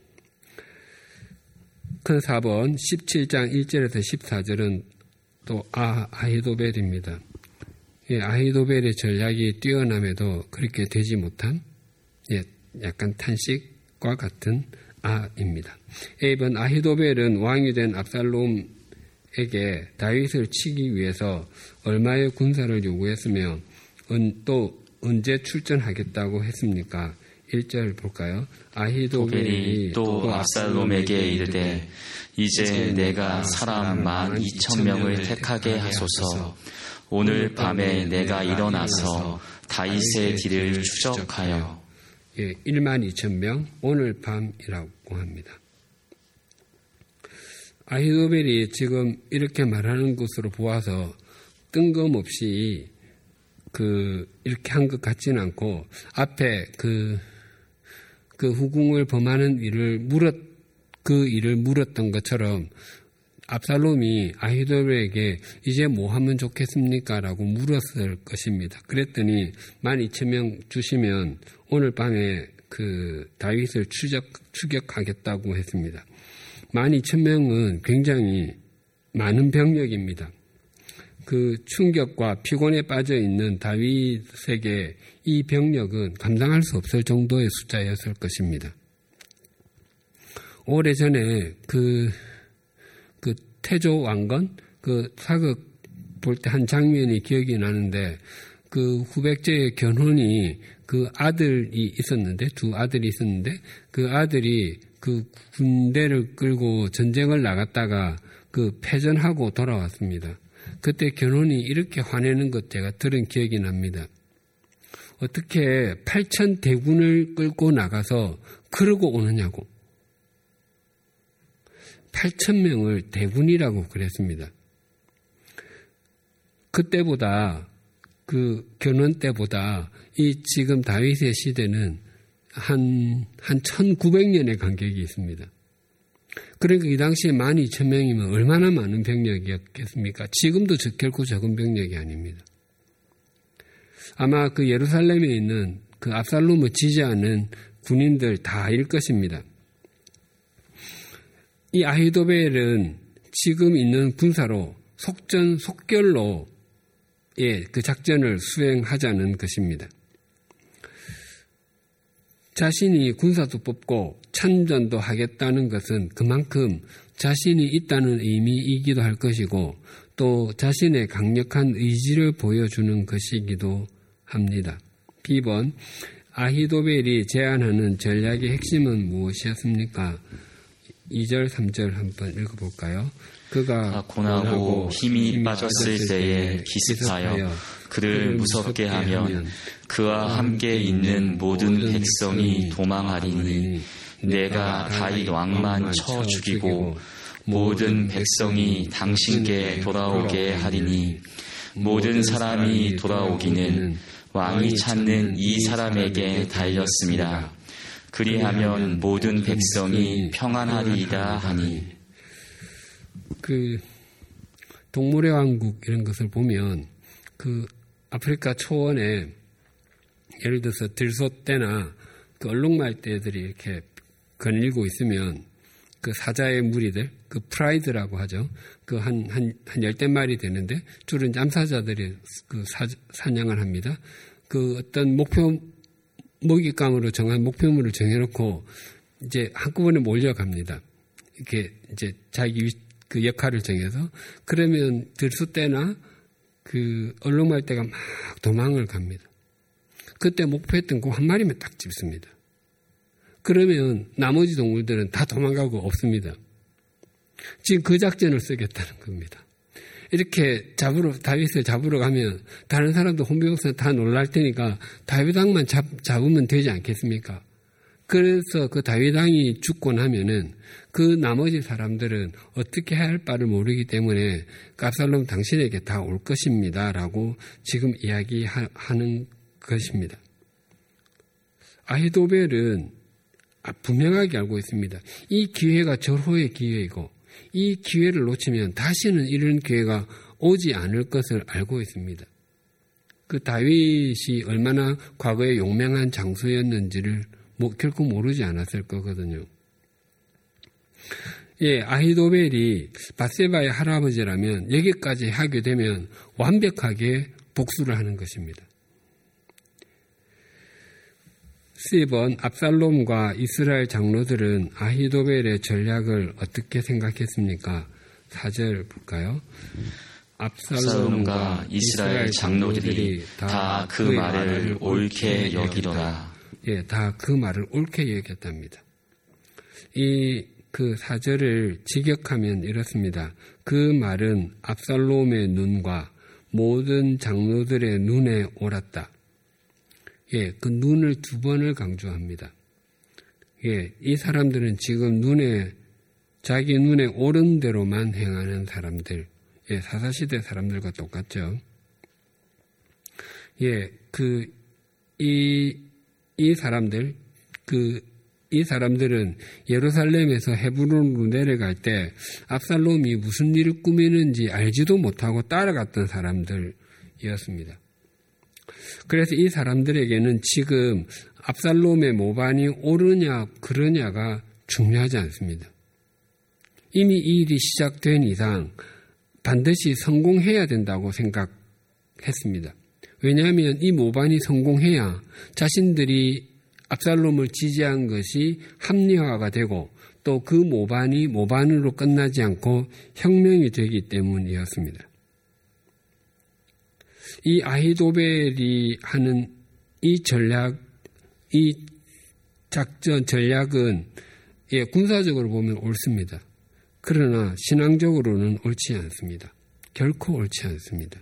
큰 사 번 십칠 장 일 절에서 십사 절은 또 아, 아히도벨입니다. 예, 아히도벨의 전략이 뛰어남에도 그렇게 되지 못한 예, 약간 탄식과 같은 아입니다. A번 아히도벨은 왕이 된 압살롬에게 다윗을 치기 위해서 얼마의 군사를 요구했으며 또 언제 출전하겠다고 했습니까? 일 절 볼까요? 아히도벨이 또 압살롬에게 이르되 이제 내가 사람 만 이천 명을 택하게 하소서. 오늘 밤에 내가 일어나서 다윗의 길을 추적하여. 예, 일만 이천 명 오늘 밤이라고 합니다. 아히도벨이 지금 이렇게 말하는 것으로 보아서 뜬금없이 그 이렇게 한 것 같지는 않고 앞에 그 그 후궁을 범하는 일을 물었 그 일을 물었던 것처럼 압살롬이 아히도벨에게 이제 뭐 하면 좋겠습니까? 라고 물었을 것입니다. 그랬더니 만 이천 명 주시면 오늘 밤에 그 다윗을 추적, 추격하겠다고 했습니다. 만 이천 명은 굉장히 많은 병력입니다. 그 충격과 피곤에 빠져 있는 다윗에게 이 병력은 감당할 수 없을 정도의 숫자였을 것입니다. 오래전에 그, 그 태조 왕건 그 사극 볼 때 한 장면이 기억이 나는데 그 후백제의 견훤이 그 아들이 있었는데, 두 아들이 있었는데, 그 아들이 그 군대를 끌고 전쟁을 나갔다가 그 패전하고 돌아왔습니다. 그때 견훤이 이렇게 화내는 것 제가 들은 기억이 납니다. 어떻게 팔천 대군을 끌고 나가서 그러고 오느냐고. 팔천 명을 대군이라고 그랬습니다. 그때보다 그 견훤 때보다 이 지금 다윗의 시대는 한, 한 천구백 년의 간격이 있습니다. 그러니까 이 당시에 만 이천 명이면 얼마나 많은 병력이었겠습니까? 지금도 결코 적은 병력이 아닙니다. 아마 그 예루살렘에 있는 그 압살롬을 지지하는 군인들 다일 것입니다. 이 아히도벨은 지금 있는 군사로 속전속결로 예, 그 작전을 수행하자는 것입니다. 자신이 군사도 뽑고 참전도 하겠다는 것은 그만큼 자신이 있다는 의미이기도 할 것이고 또 자신의 강력한 의지를 보여주는 것이기도 합니다. 비 번 아히도벨이 제안하는 전략의 핵심은 무엇이었습니까? 이 절, 삼 절 한번 읽어볼까요? 그가 고나고 힘이 빠졌을 때에 기습하여 그를 무섭게 하면 그와 함께 있는 모든 백성이 도망하리니 내가 다윗 왕만 쳐 죽이고 모든 백성이 당신께 돌아오게 하리니 모든 사람이 돌아오기는 왕이 찾는 이 사람에게 달렸습니다. 그리하면 모든 백성이 평안하리이다 하니. 그 동물의 왕국 이런 것을 보면 그 아프리카 초원에 예를 들어서 들소떼나 그 얼룩말떼들이 이렇게 거닐고 있으면 그 사자의 무리들, 그 프라이드라고 하죠. 그 한 한 한 열댓 마리 되는데 주로 암사자들이 그 사, 사냥을 합니다. 그 어떤 목표 먹잇감으로 정한 목표물을 정해놓고 이제 한꺼번에 몰려갑니다. 이렇게 이제 자기 위, 그 역할을 정해서 그러면 들소떼나 그 얼룩말떼가 막 도망을 갑니다. 그때 목표했던 그 한 마리만 딱 집습니다. 그러면 나머지 동물들은 다 도망가고 없습니다. 지금 그 작전을 쓰겠다는 겁니다. 이렇게 잡으러 다윗을 잡으러 가면 다른 사람도 혼비백성 다 놀랄 테니까 다윗 왕만 잡, 잡으면 되지 않겠습니까? 그래서 그 다윗 왕이 죽고 나면은 그 나머지 사람들은 어떻게 해야 할 바를 모르기 때문에 압살롬 당신에게 다 올 것입니다라고 지금 이야기하는 것입니다. 아히도벨은 분명하게 알고 있습니다. 이 기회가 절호의 기회이고 이 기회를 놓치면 다시는 이런 기회가 오지 않을 것을 알고 있습니다. 그 다윗이 얼마나 과거에 용맹한 장수였는지를 뭐 결코 모르지 않았을 거거든요. 예, 아히도벨이 밧세바의 할아버지라면 여기까지 하게 되면 완벽하게 복수를 하는 것입니다. 십 번 압살롬과 이스라엘 장로들은 아히도벨의 전략을 어떻게 생각했습니까? 사 절 볼까요? 압살롬과 이스라엘 장로들이 다 그 말을 옳게 여기더라. 예, 다 그 말을 옳게 여겼답니다. 이 그 사 절을 직역하면 이렇습니다. 그 말은 압살롬의 눈과 모든 장로들의 눈에 옳았다. 예, 그 눈을 두 번을 강조합니다. 예, 이 사람들은 지금 눈에, 자기 눈에 옳은 대로만 행하는 사람들, 예, 사사시대 사람들과 똑같죠. 예, 그, 이, 이 사람들, 그, 이 사람들은 예루살렘에서 헤브론으로 내려갈 때 압살롬이 무슨 일을 꾸미는지 알지도 못하고 따라갔던 사람들이었습니다. 그래서 이 사람들에게는 지금 압살롬의 모반이 옳으냐 그러냐가 중요하지 않습니다. 이미 이 일이 시작된 이상 반드시 성공해야 된다고 생각했습니다. 왜냐하면 이 모반이 성공해야 자신들이 압살롬을 지지한 것이 합리화가 되고 또 그 모반이 모반으로 끝나지 않고 혁명이 되기 때문이었습니다. 이 아히도벨이 하는 이 전략, 이 작전 전략은 예, 군사적으로 보면 옳습니다. 그러나 신앙적으로는 옳지 않습니다. 결코 옳지 않습니다.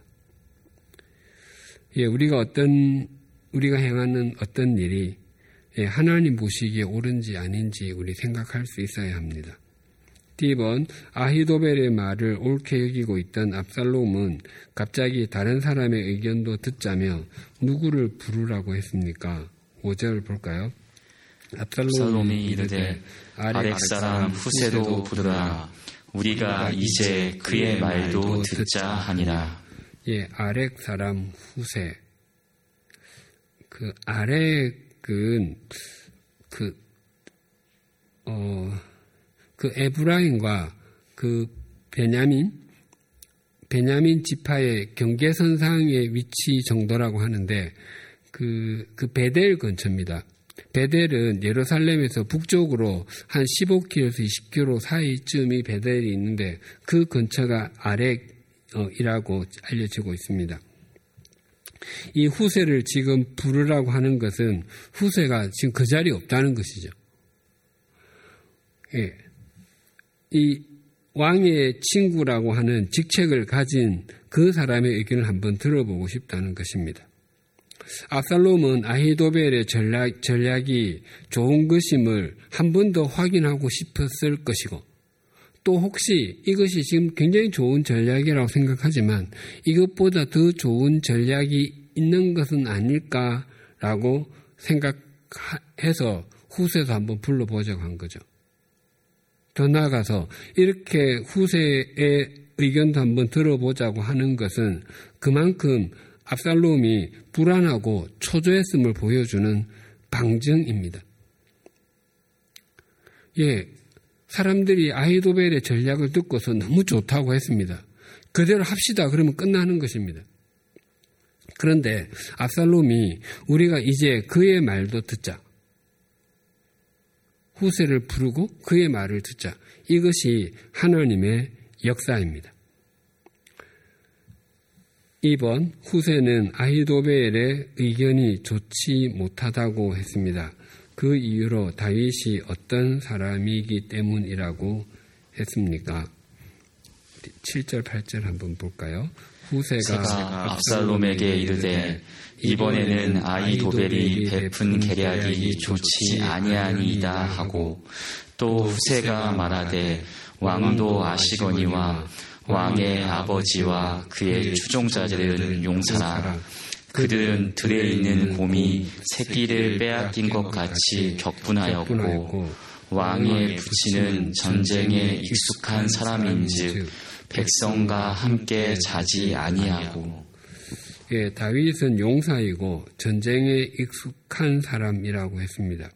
예, 우리가 어떤 우리가 행하는 어떤 일이 예, 하나님 보시기에 옳은지 아닌지 우리 생각할 수 있어야 합니다. 뒤번 아히도벨의 말을 옳게 여기고 있던 압살롬은 갑자기 다른 사람의 의견도 듣자며 누구를 부르라고 했습니까? 오 절 볼까요? 압살롬이 이르되 아렉 사람 후세도 부르라. 우리가 이제 그의 말도 듣자 하니라. 예, 아렉 사람 후세. 그 아렉은 그 어. 그 에브라임과 그 베냐민, 베냐민 지파의 경계선상의 위치 정도라고 하는데 그, 그 베델 근처입니다. 베델은 예루살렘에서 북쪽으로 한 십오 킬로미터에서 이십 킬로미터 사이쯤이 베델이 있는데 그 근처가 아렉이라고 알려지고 있습니다. 이 후세를 지금 부르라고 하는 것은 후세가 지금 그 자리에 없다는 것이죠. 예. 이 왕의 친구라고 하는 직책을 가진 그 사람의 의견을 한번 들어보고 싶다는 것입니다. 압살롬은 아히도벨의 전략, 전략이 좋은 것임을 한 번 더 확인하고 싶었을 것이고 또 혹시 이것이 지금 굉장히 좋은 전략이라고 생각하지만 이것보다 더 좋은 전략이 있는 것은 아닐까라고 생각해서 후세도 한번 불러보자고 한 거죠. 더 나아가서 이렇게 후세의 의견도 한번 들어보자고 하는 것은 그만큼 압살롬이 불안하고 초조했음을 보여주는 방증입니다. 예, 사람들이 아히도벨의 전략을 듣고서 너무 좋다고 했습니다. 그대로 합시다. 그러면 끝나는 것입니다. 그런데 압살롬이 우리가 이제 그의 말도 듣자. 후세를 부르고 그의 말을 듣자. 이것이 하나님의 역사입니다. 이 번 후세는 아히도벨의 의견이 좋지 못하다고 했습니다. 그 이유로 다윗이 어떤 사람이기 때문이라고 했습니까? 칠 절 팔 절 한번 볼까요? 후세가 압살롬에게 이르되 이번에는 아히도벨이 베푼 계략이 좋지 아니하니이다 하고 또 후세가 말하되 왕도 아시거니와 왕의 아버지와 그의 추종자들은 용사라. 그들은 들에 있는 곰이 새끼를 빼앗긴 것 같이 격분하였고 왕의 부친은 전쟁에 익숙한 사람인즉 백성과 함께 자지 아니하고. 예, 다윗은 용사이고 전쟁에 익숙한 사람이라고 했습니다.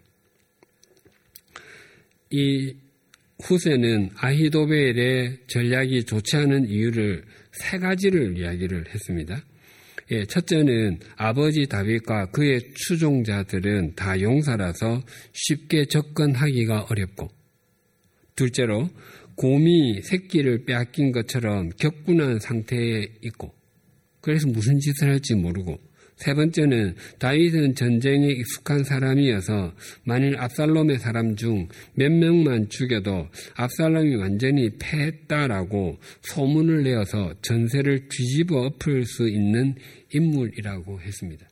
이 후세는 아히도벨의 전략이 좋지 않은 이유를 세 가지를 이야기를 했습니다. 예, 첫째는 아버지 다윗과 그의 추종자들은 다 용사라서 쉽게 접근하기가 어렵고, 둘째로 곰이 새끼를 빼앗긴 것처럼 격분한 상태에 있고 그래서 무슨 짓을 할지 모르고, 세 번째는 다윗은 전쟁에 익숙한 사람이어서 만일 압살롬의 사람 중 몇 명만 죽여도 압살롬이 완전히 패했다라고 소문을 내어서 전세를 뒤집어 엎을 수 있는 인물이라고 했습니다.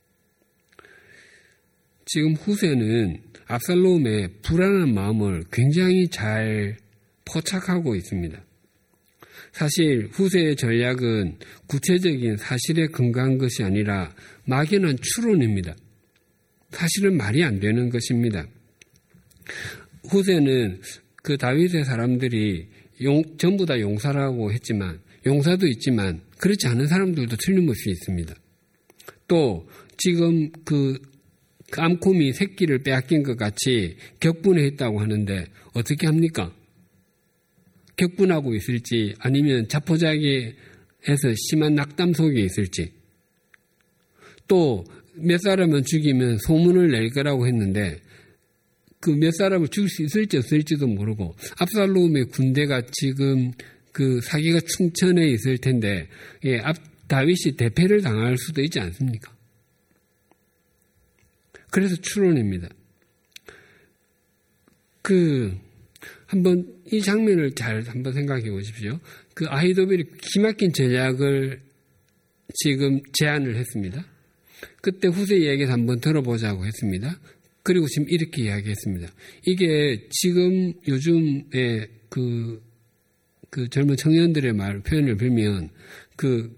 지금 후세는 압살롬의 불안한 마음을 굉장히 잘 포착하고 있습니다. 사실 후세의 전략은 구체적인 사실에 근거한 것이 아니라 막연한 추론입니다. 사실은 말이 안 되는 것입니다. 후세는 그 다윗의 사람들이 용, 전부 다 용사라고 했지만, 용사도 있지만 그렇지 않은 사람들도 틀림없이 있습니다. 또 지금 그 암곰이 새끼를 빼앗긴 것 같이 격분했다고 하는데 어떻게 합니까? 격분하고 있을지 아니면 자포자기해서 심한 낙담 속에 있을지, 또 몇 사람은 죽이면 소문을 낼 거라고 했는데 그 몇 사람을 죽일 수 있을지 없을지도 모르고, 압살롬의 군대가 지금 그 사기가 충천해 있을 텐데 예, 압, 다윗이 대패를 당할 수도 있지 않습니까? 그래서 추론입니다. 그 한번 이 장면을 잘 한번 생각해 보십시오. 그 아히도벨이 기막힌 전략을 지금 제안을 했습니다. 그때 후세 이야기에서 한번 들어보자고 했습니다. 그리고 지금 이렇게 이야기했습니다. 이게 지금 요즘에 그, 그 젊은 청년들의 말, 표현을 빌면 그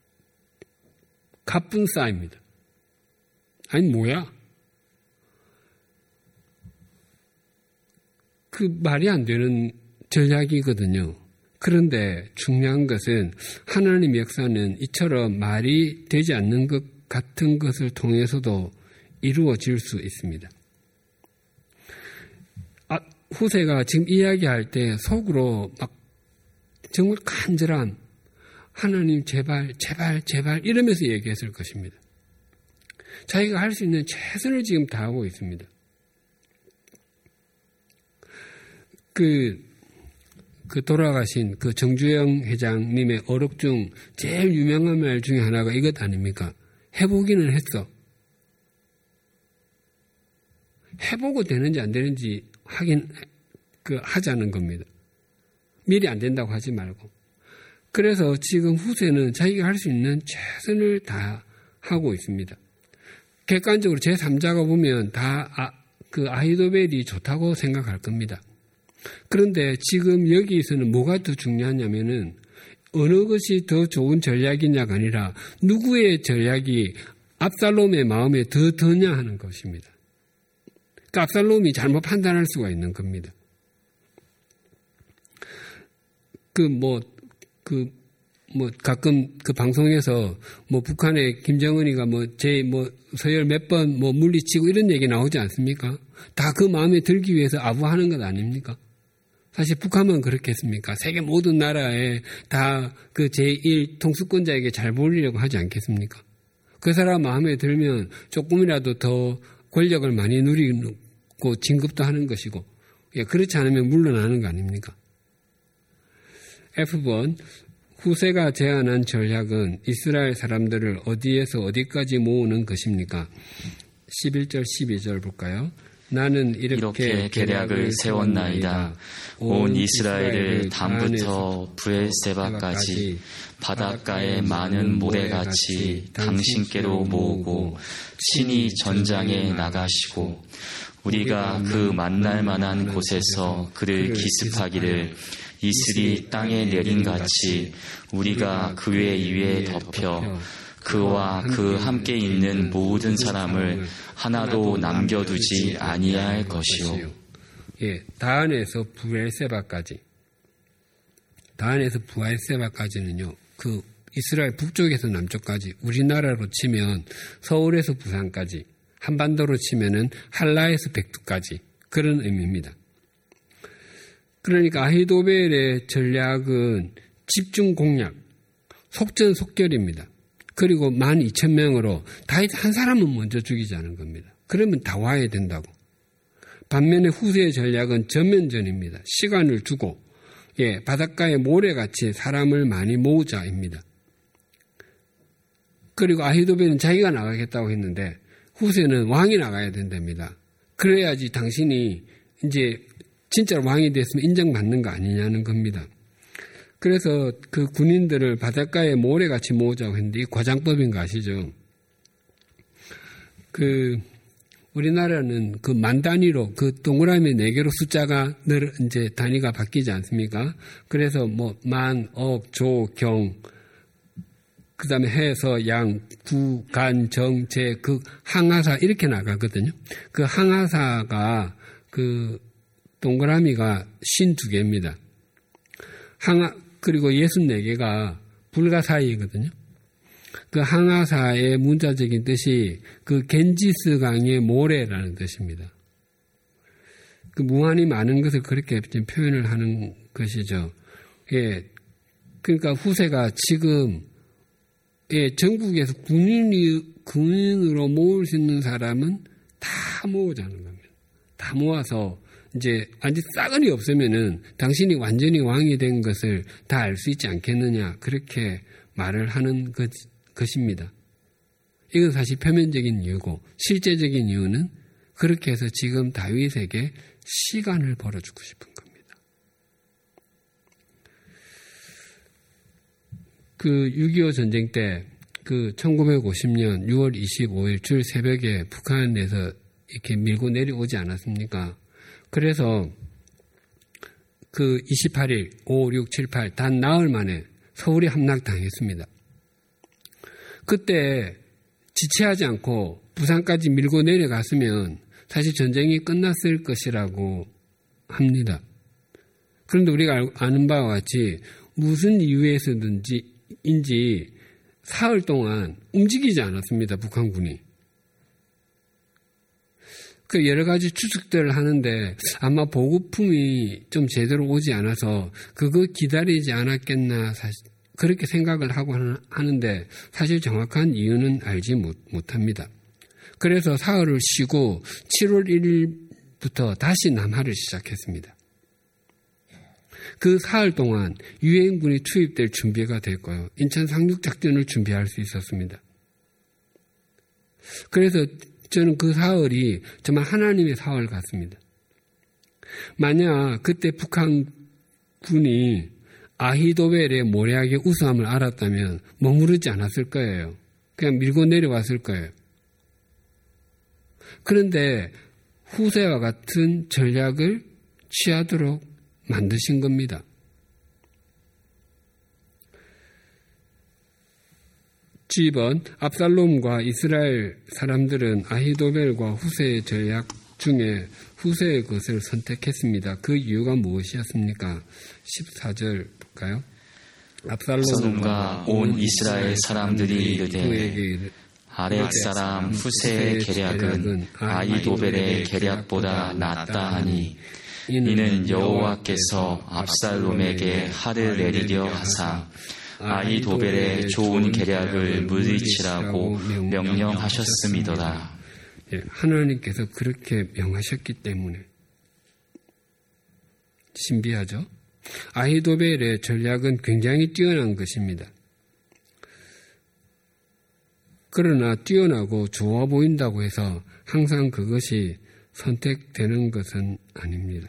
갑분싸입니다. 아니, 뭐야? 그 말이 안 되는 전략이거든요. 그런데 중요한 것은 하나님의 역사는 이처럼 말이 되지 않는 것 같은 것을 통해서도 이루어질 수 있습니다. 아, 후세가 지금 이야기할 때 속으로 막 정말 간절한 하나님 제발 제발 제발 이러면서 얘기했을 것입니다. 자기가 할 수 있는 최선을 지금 다하고 있습니다. 그, 그 돌아가신 그 정주영 회장님의 어록 중 제일 유명한 말 중에 하나가 이것 아닙니까? 해보기는 했어. 해보고 되는지 안 되는지 하긴, 그, 하자는 겁니다. 미리 안 된다고 하지 말고. 그래서 지금 후세는 자기가 할 수 있는 최선을 다 하고 있습니다. 객관적으로 제삼자가 보면 다, 아, 그 아히도벨이 좋다고 생각할 겁니다. 그런데 지금 여기에서는 뭐가 더 중요하냐면은 어느 것이 더 좋은 전략이냐가 아니라 누구의 전략이 압살롬의 마음에 더 드냐 하는 것입니다. 그러니까 압살롬이 잘못 판단할 수가 있는 겁니다. 그 뭐, 그, 뭐 가끔 그 방송에서 뭐 북한의 김정은이가 뭐 제 뭐 서열 몇 번 뭐 물리치고 이런 얘기 나오지 않습니까? 다 그 마음에 들기 위해서 아부하는 것 아닙니까? 사실 북한만 그렇겠습니까? 세계 모든 나라에 다 그 제일 통수권자에게 잘 보이려고 하지 않겠습니까? 그 사람 마음에 들면 조금이라도 더 권력을 많이 누리고 진급도 하는 것이고, 예, 그렇지 않으면 물러나는 거 아닙니까? 에프 번, 후세가 제안한 전략은 이스라엘 사람들을 어디에서 어디까지 모으는 것입니까? 십일 절, 십이 절 볼까요? 나는 이렇게, 이렇게 계략을 세웠나이다. 온 이스라엘을 단부터 브엘세바까지 바닷가의 많은 모래같이 당신께로 모으고 친히 전장에 나가시고 우리가 그 만날 만한 곳에서 그를 기습하기를 이슬이 땅에 내린같이 우리가 그의 위에 덮여 그와 그 함께 있는 모든 사람을 하나도 남겨두지 아니할 것이요. 예, 다한에서 부엘세바까지. 다한에서 부엘세바까지는요. 그 이스라엘 북쪽에서 남쪽까지 우리나라로 치면 서울에서 부산까지, 한반도로 치면은 한라에서 백두까지 그런 의미입니다. 그러니까 아히도벨의 전략은 집중 공략, 속전속결입니다. 그리고 만 이천 명으로 다윗 한 사람은 먼저 죽이자는 겁니다. 그러면 다 와야 된다고. 반면에 후세의 전략은 전면전입니다. 시간을 두고, 예, 바닷가에 모래같이 사람을 많이 모으자입니다. 그리고 아히도벨은 자기가 나가겠다고 했는데 후세는 왕이 나가야 된답니다. 그래야지 당신이 이제 진짜 왕이 됐으면 인정받는 거 아니냐는 겁니다. 그래서 그 군인들을 바닷가에 모래같이 모으자고 했는데 이 과장법인 거 아시죠? 그 우리나라는 그 만 단위로 그 동그라미 네 개로 숫자가 늘 이제 단위가 바뀌지 않습니까? 그래서 뭐 만, 억, 조, 경, 그 다음에 해서 양, 구, 간, 정, 제, 극, 항하사 이렇게 나가거든요. 그 항하사가 그 동그라미가 오십이 개입니다. 항하, 그리고 육십사 개가 불가사의거든요. 그 항하사의 문자적인 뜻이 그 겐지스 강의 모래라는 뜻입니다. 그 무한히 많은 것을 그렇게 표현을 하는 것이죠. 예. 그러니까 후세가 지금 예, 전국에서 군인이, 군인으로 모을 수 있는 사람은 다 모으자는 겁니다. 다 모아서 이제 완전 싸그리 없으면은 당신이 완전히 왕이 된 것을 다 알 수 있지 않겠느냐. 그렇게 말을 하는 것, 것입니다. 이건 사실 표면적인 이유고 실제적인 이유는 그렇게 해서 지금 다윗에게 시간을 벌어주고 싶은 겁니다. 그 육이오 전쟁 때 그 천구백오십 년 유월 이십오일 줄 새벽에 북한에서 이렇게 밀고 내려오지 않았습니까? 그래서 그 이십팔일 오, 육, 칠, 팔 단 나흘 만에 서울이 함락당했습니다. 그때 지체하지 않고 부산까지 밀고 내려갔으면 사실 전쟁이 끝났을 것이라고 합니다. 그런데 우리가 아는 바와 같이 무슨 이유에서든지 인지 사흘 동안 움직이지 않았습니다. 북한군이. 그 여러 가지 추측들을 하는데 아마 보급품이 좀 제대로 오지 않아서 그거 기다리지 않았겠나 사실 그렇게 생각을 하고 하는데 사실 정확한 이유는 알지 못, 못합니다. 그래서 사흘을 쉬고 칠월 일일부터 다시 남하를 시작했습니다. 그 사흘 동안 유엔군이 투입될 준비가 됐고요. 인천 상륙작전을 준비할 수 있었습니다. 그래서 저는 그 사흘이 정말 하나님의 사흘 같습니다. 만약 그때 북한군이 아히도벨의 모략의 우수함을 알았다면 머무르지 않았을 거예요. 그냥 밀고 내려왔을 거예요. 그런데 후세와 같은 전략을 취하도록 만드신 겁니다. 칠 번 압살롬과 이스라엘 사람들은 아히도벨과 후세의 전략 중에 후세의 것을 선택했습니다. 그 이유가 무엇이었습니까? 십사 절 볼까요? 압살롬과 온 이스라엘 사람들이 이르되 아렉 사람 후세의 계략은 아히도벨의 계략보다 낫다 하니 이는 여호와께서 압살롬에게 하를 내리려 하사 아히도벨의 좋은 계략을 물리치라고 명령하셨음이더라. 예, 하나님께서 그렇게 명하셨기 때문에 신비하죠. 아히도벨의 전략은 굉장히 뛰어난 것입니다. 그러나 뛰어나고 좋아 보인다고 해서 항상 그것이 선택되는 것은 아닙니다.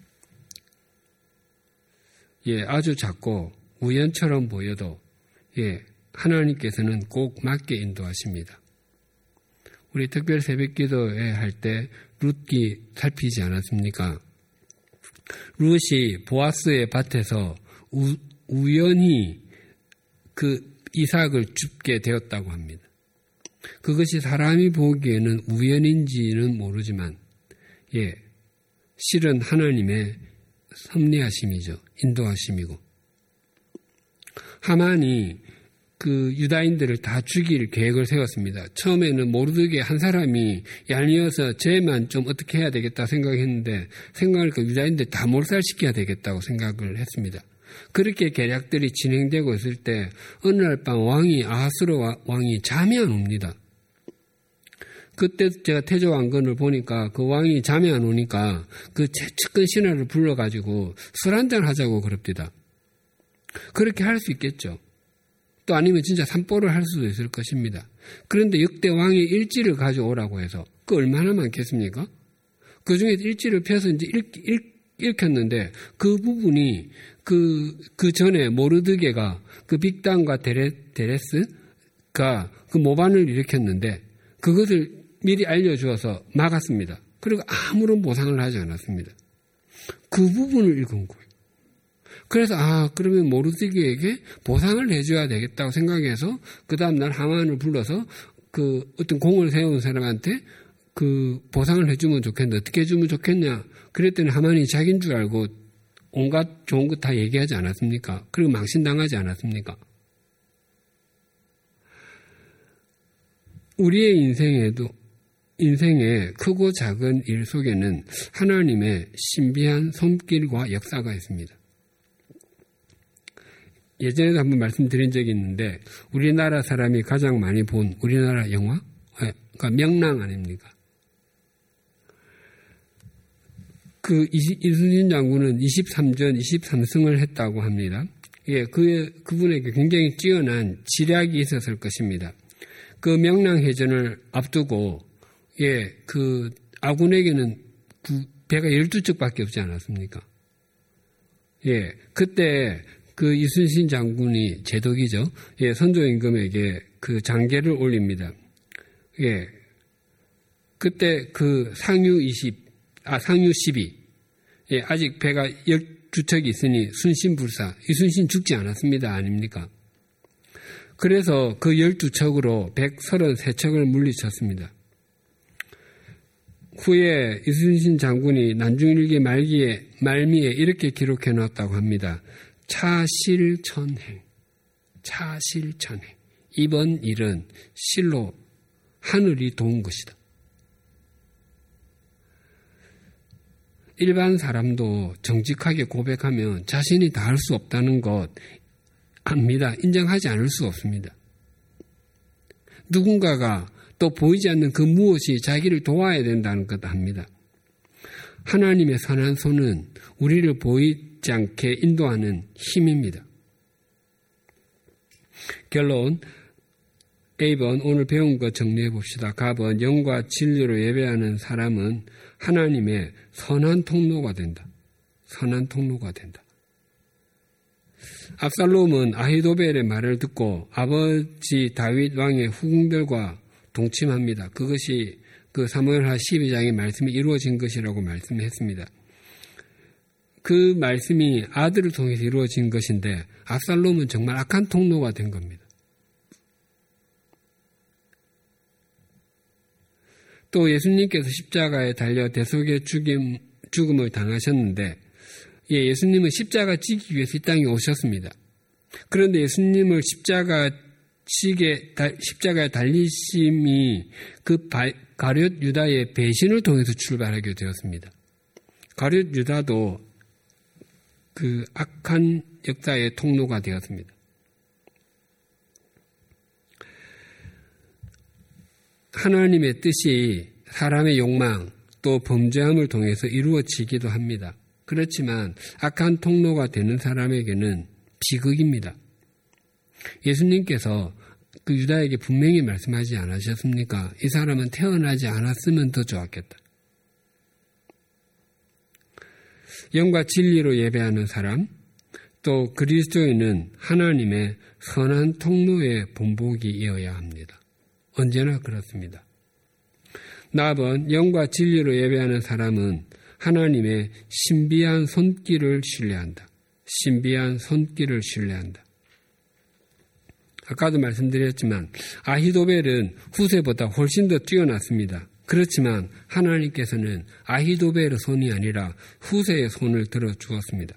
예, 아주 작고 우연처럼 보여도 예, 하나님께서는 꼭 맞게 인도하십니다. 우리 특별 새벽 기도회 할 때 룻기 살피지 않았습니까? 룻이 보아스의 밭에서 우, 우연히 그 이삭을 줍게 되었다고 합니다. 그것이 사람이 보기에는 우연인지는 모르지만 예, 실은 하나님의 섭리하심이죠. 인도하심이고. 하만이 그 유다인들을 다 죽일 계획을 세웠습니다. 처음에는 모르드게 한 사람이 얄미워서 쟤만 좀 어떻게 해야 되겠다 생각했는데 생각하니까 유다인들 다 몰살시켜야 되겠다고 생각을 했습니다. 그렇게 계략들이 진행되고 있을 때 어느 날 밤 왕이 아하스로 왕이 잠이 안 옵니다. 그때 제가 태조왕건을 보니까 그 왕이 잠이 안 오니까 그 최측근 신하를 불러가지고 술 한잔 하자고 그럽니다. 그렇게 할 수 있겠죠. 또 아니면 진짜 산보를 할 수도 있을 것입니다. 그런데 역대 왕이 일지를 가져오라고 해서 그 얼마나 많겠습니까? 그 중에 일지를 펴서 이제 읽, 읽, 읽혔는데 그 부분이 그, 그 전에 모르드게가 그 빅단과 데레, 데레스가 그 모반을 일으켰는데 그것을 미리 알려주어서 막았습니다. 그리고 아무런 보상을 하지 않았습니다. 그 부분을 읽은 거예요. 그래서 아 그러면 모르드게에게 보상을 해줘야 되겠다고 생각해서 그 다음날 하만을 불러서 그 어떤 공을 세운 사람한테 그 보상을 해주면 좋겠는데 어떻게 해주면 좋겠냐 그랬더니 하만이 자기인 줄 알고 온갖 좋은 거 다 얘기하지 않았습니까? 그리고 망신당하지 않았습니까? 우리의 인생에도 인생의 크고 작은 일 속에는 하나님의 신비한 손길과 역사가 있습니다. 예전에도 한번 말씀드린 적이 있는데 우리나라 사람이 가장 많이 본 우리나라 영화? 그러니까 명랑 아닙니까? 그 이순신 장군은 이십삼 전 이십삼 승을 했다고 합니다. 예, 그, 그분에게 굉장히 뛰어난 지략이 있었을 것입니다. 그 명랑해전을 앞두고 예, 그 아군에게는 그 배가 열두 척밖에 없지 않았습니까? 예, 그때 그 이순신 장군이 제독이죠. 예, 선조 임금에게 그 장계를 올립니다. 예, 그때 그 상유 이십, 아 상유 십이, 예, 아직 배가 열두 척이 있으니 순신불사, 이순신 죽지 않았습니다, 아닙니까? 그래서 그 열두 척으로 백삼십삼 척을 물리쳤습니다. 후에 이순신 장군이 난중일기 말기에, 말미에 이렇게 기록해 놨다고 합니다. 차실천행, 차실천행. 이번 일은 실로 하늘이 도운 것이다. 일반 사람도 정직하게 고백하면 자신이 다 할 수 없다는 것 압니다. 인정하지 않을 수 없습니다. 누군가가 또 보이지 않는 그 무엇이 자기를 도와야 된다는 것 압니다. 하나님의 선한 손은 우리를 보이지 않게 인도하는 힘입니다. 결론, A번 오늘 배운 것 정리해 봅시다. 가번 영과 진리로 예배하는 사람은 하나님의 선한 통로가 된다. 선한 통로가 된다. 압살롬은 아히도벨의 말을 듣고 아버지 다윗 왕의 후궁들과 동침합니다. 그것이 그 사무엘하 십이 장의 말씀이 이루어진 것이라고 말씀했습니다. 그 말씀이 아들을 통해서 이루어진 것인데 압살롬은 정말 악한 통로가 된 겁니다. 또 예수님께서 십자가에 달려 대속의 죽임, 죽음을 당하셨는데 예, 예수님은 십자가 지기 위해서 이 땅에 오셨습니다. 그런데 예수님을 십자가 지게, 십자가에 달리심이 그 가룟 유다의 배신을 통해서 출발하게 되었습니다. 가룟 유다도 그 악한 역사의 통로가 되었습니다. 하나님의 뜻이 사람의 욕망 또 범죄함을 통해서 이루어지기도 합니다. 그렇지만 악한 통로가 되는 사람에게는 비극입니다. 예수님께서 그 유다에게 분명히 말씀하지 않으셨습니까? 이 사람은 태어나지 않았으면 더 좋았겠다. 영과 진리로 예배하는 사람, 또 그리스도인은 하나님의 선한 통로의 본보기이어야 합니다. 언제나 그렇습니다. 나번 영과 진리로 예배하는 사람은 하나님의 신비한 손길을 신뢰한다. 신비한 손길을 신뢰한다. 아까도 말씀드렸지만 아히도벨은 후세보다 훨씬 더 뛰어났습니다. 그렇지만 하나님께서는 아히도벨의 손이 아니라 후세의 손을 들어주었습니다.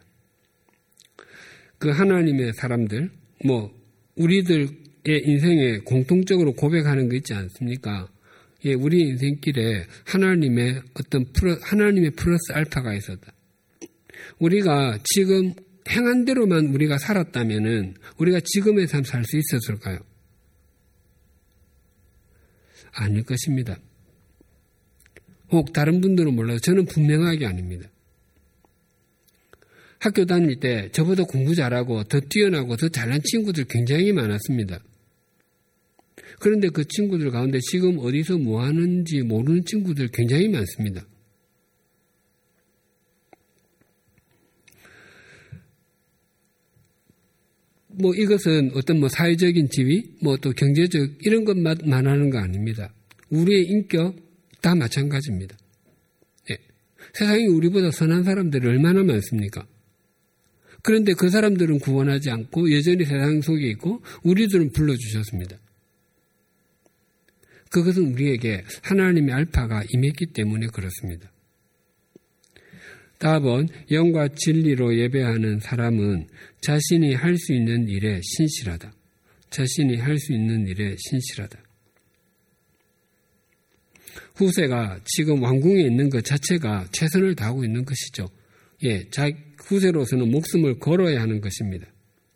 그 하나님의 사람들, 뭐 우리들의 인생에 공통적으로 고백하는 거 있지 않습니까? 예, 우리 인생길에 하나님의 어떤 플러, 하나님의 플러스 알파가 있었다. 우리가 지금 행한 대로만 우리가 살았다면은 우리가 지금의 삶 살 수 있었을까요? 아닐 것입니다. 혹 다른 분들은 몰라도 저는 분명하게 아닙니다. 학교 다닐 때 저보다 공부 잘하고 더 뛰어나고 더 잘난 친구들 굉장히 많았습니다. 그런데 그 친구들 가운데 지금 어디서 뭐 하는지 모르는 친구들 굉장히 많습니다. 뭐 이것은 어떤 뭐 사회적인 지위, 뭐 또 경제적 이런 것만 말하는 거 아닙니다. 우리의 인격 다 마찬가지입니다. 예. 세상에 우리보다 선한 사람들이 얼마나 많습니까? 그런데 그 사람들은 구원하지 않고 여전히 세상 속에 있고 우리들은 불러주셨습니다. 그것은 우리에게 하나님의 알파가 임했기 때문에 그렇습니다. 답은 영과 진리로 예배하는 사람은 자신이 할 수 있는 일에 신실하다. 자신이 할 수 있는 일에 신실하다. 후세가 지금 왕궁에 있는 것 자체가 최선을 다하고 있는 것이죠. 예, 자, 후세로서는 목숨을 걸어야 하는 것입니다.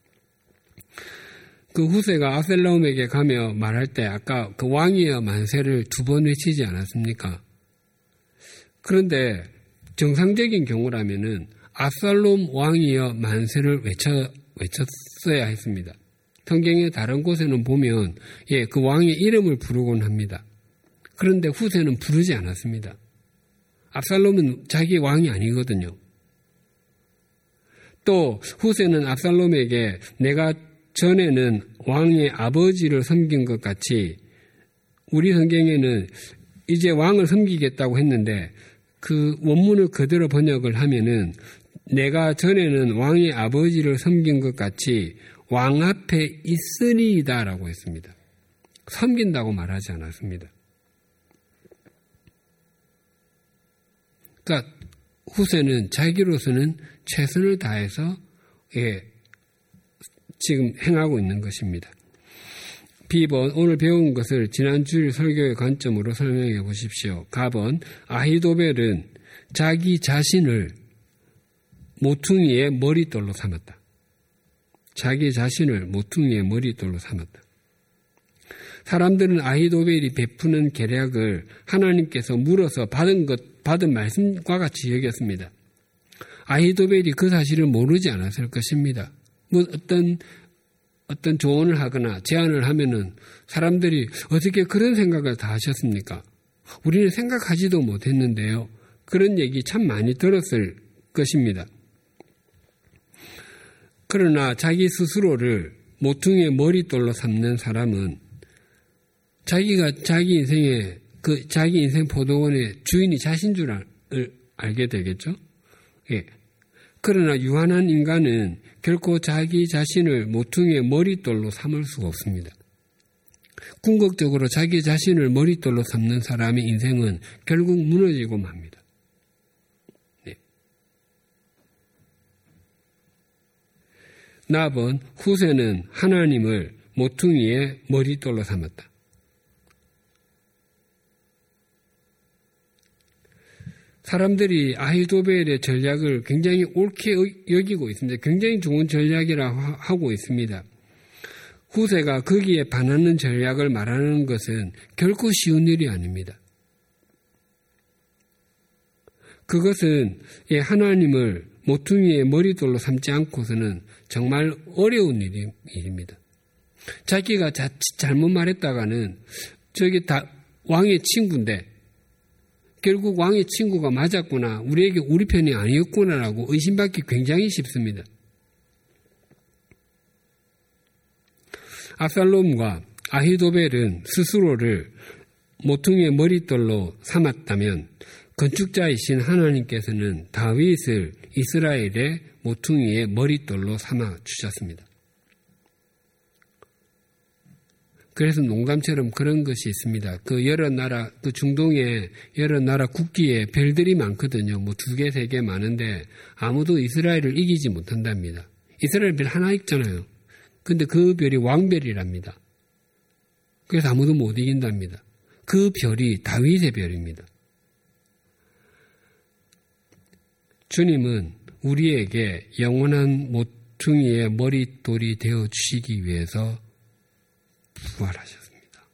그 후세가 압살롬에게 가며 말할 때 아까 그 왕이여 만세를 두 번 외치지 않았습니까? 그런데 정상적인 경우라면은 압살롬 왕이여 만세를 외쳐, 외쳤어야 했습니다. 성경의 다른 곳에는 보면 예, 그 왕의 이름을 부르곤 합니다. 그런데 후세는 부르지 않았습니다. 압살롬은 자기 왕이 아니거든요. 또 후세는 압살롬에게 내가 전에는 왕의 아버지를 섬긴 것 같이 우리 성경에는 이제 왕을 섬기겠다고 했는데 그 원문을 그대로 번역을 하면은 내가 전에는 왕의 아버지를 섬긴 것 같이 왕 앞에 있으리이다라고 했습니다. 섬긴다고 말하지 않았습니다. 그러니까 후세는 자기로서는 최선을 다해서 예, 지금 행하고 있는 것입니다. B번 오늘 배운 것을 지난주 설교의 관점으로 설명해 보십시오. 가번 아히도벨은 자기 자신을 모퉁이의 머릿돌로 삼았다. 자기 자신을 모퉁이의 머릿돌로 삼았다. 사람들은 아히도벨이 베푸는 계략을 하나님께서 물어서 받은 것, 받은 말씀과 같이 여겼습니다. 아히도벨이 그 사실을 모르지 않았을 것입니다. 뭐 어떤 어떤 조언을 하거나 제안을 하면은 사람들이 어떻게 그런 생각을 다 하셨습니까? 우리는 생각하지도 못했는데요. 그런 얘기 참 많이 들었을 것입니다. 그러나 자기 스스로를 모퉁이의 머릿돌로 삼는 사람은 자기가 자기 인생의 그 자기 인생 포도원의 주인이 자신 줄 알, 알게 되겠죠. 예. 그러나 유한한 인간은 결코 자기 자신을 모퉁이의 머릿돌로 삼을 수가 없습니다. 궁극적으로 자기 자신을 머릿돌로 삼는 사람의 인생은 결국 무너지고 맙니다. 네. 나번 후세는 하나님을 모퉁이의 머릿돌로 삼았다. 사람들이 아히도벨의 전략을 굉장히 옳게 여기고 있습니다. 굉장히 좋은 전략이라고 하고 있습니다. 후세가 거기에 반하는 전략을 말하는 것은 결코 쉬운 일이 아닙니다. 그것은 하나님을 모퉁이의 머릿돌로 삼지 않고서는 정말 어려운 일입니다. 자기가 자칫 잘못 말했다가는 저기 다 왕의 친구인데 결국 왕의 친구가 맞았구나, 우리에게 우리 편이 아니었구나라고 의심받기 굉장히 쉽습니다. 압살롬과 아히도벨은 스스로를 모퉁이의 머릿돌로 삼았다면 건축자이신 하나님께서는 다윗을 이스라엘의 모퉁이의 머릿돌로 삼아 주셨습니다. 그래서 농담처럼 그런 것이 있습니다. 그 여러 나라, 그 중동에 여러 나라 국기에 별들이 많거든요. 뭐 두 개, 세 개 많은데 아무도 이스라엘을 이기지 못한답니다. 이스라엘 별 하나 있잖아요. 근데 그 별이 왕별이랍니다. 그래서 아무도 못 이긴답니다. 그 별이 다윗의 별입니다. 주님은 우리에게 영원한 모퉁이의 머릿돌이 되어 주시기 위해서 부활하셨습니다.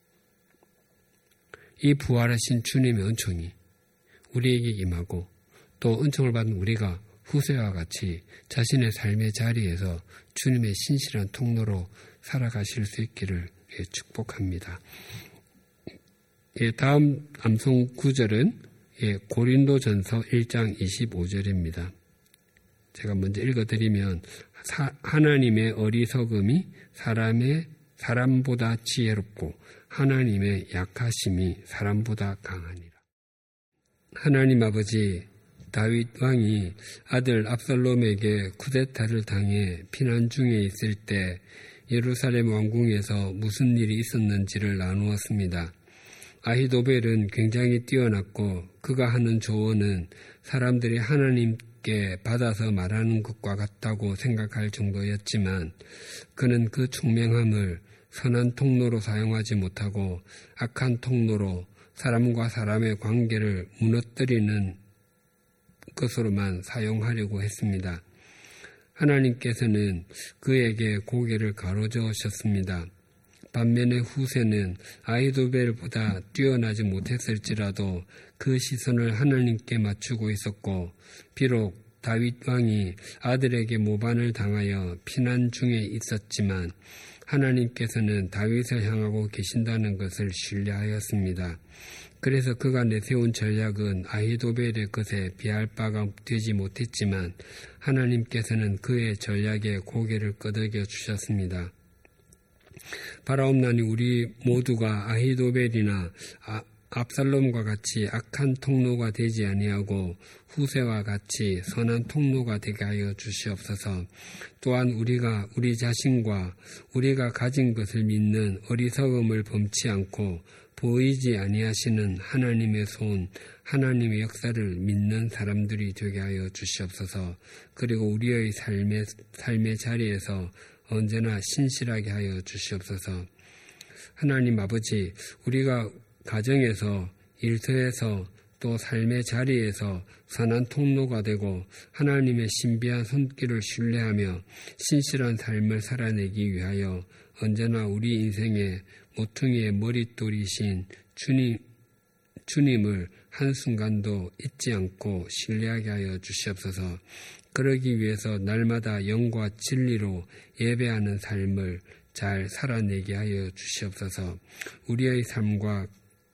이 부활하신 주님의 은총이 우리에게 임하고 또 은총을 받은 우리가 후세와 같이 자신의 삶의 자리에서 주님의 신실한 통로로 살아가실 수 있기를 축복합니다. 다음 암송 구절은 고린도전서 일 장 이십오 절입니다. 제가 먼저 읽어드리면 하나님의 어리석음이 사람의 사람보다 지혜롭고 하나님의 약하심이 사람보다 강하니라. 하나님 아버지, 다윗 왕이 아들 압살롬에게 쿠데타를 당해 피난 중에 있을 때 예루살렘 왕궁에서 무슨 일이 있었는지를 나누었습니다. 아히도벨은 굉장히 뛰어났고 그가 하는 조언은 사람들이 하나님께 받아서 말하는 것과 같다고 생각할 정도였지만 그는 그 총명함을 선한 통로로 사용하지 못하고 악한 통로로 사람과 사람의 관계를 무너뜨리는 것으로만 사용하려고 했습니다. 하나님께서는 그에게 고개를 가로저으셨습니다. 반면에 후세는 아히도벨보다 뛰어나지 못했을지라도 그 시선을 하나님께 맞추고 있었고 비록 다윗 왕이 아들에게 모반을 당하여 피난 중에 있었지만 하나님께서는 다윗을 향하고 계신다는 것을 신뢰하였습니다. 그래서 그가 내세운 전략은 아히도벨의 것에 비할 바가 되지 못했지만 하나님께서는 그의 전략에 고개를 끄덕여 주셨습니다. 바라옵나니 우리 모두가 아히도벨이나 아, 압살롬과 같이 악한 통로가 되지 아니하고 후세와 같이 선한 통로가 되게 하여 주시옵소서. 또한 우리가 우리 자신과 우리가 가진 것을 믿는 어리석음을 범치 않고 보이지 아니하시는 하나님의 손, 하나님의 역사를 믿는 사람들이 되게 하여 주시옵소서. 그리고 우리의 삶의, 삶의 자리에서 언제나 신실하게 하여 주시옵소서. 하나님 아버지, 우리가 가정에서, 일터에서, 또 삶의 자리에서 선한 통로가 되고 하나님의 신비한 손길을 신뢰하며 신실한 삶을 살아내기 위하여 언제나 우리 인생의 모퉁이의 머릿돌이신 주님, 주님을 한순간도 잊지 않고 신뢰하게 하여 주시옵소서. 그러기 위해서 날마다 영과 진리로 예배하는 삶을 잘 살아내게 하여 주시옵소서. 우리의 삶과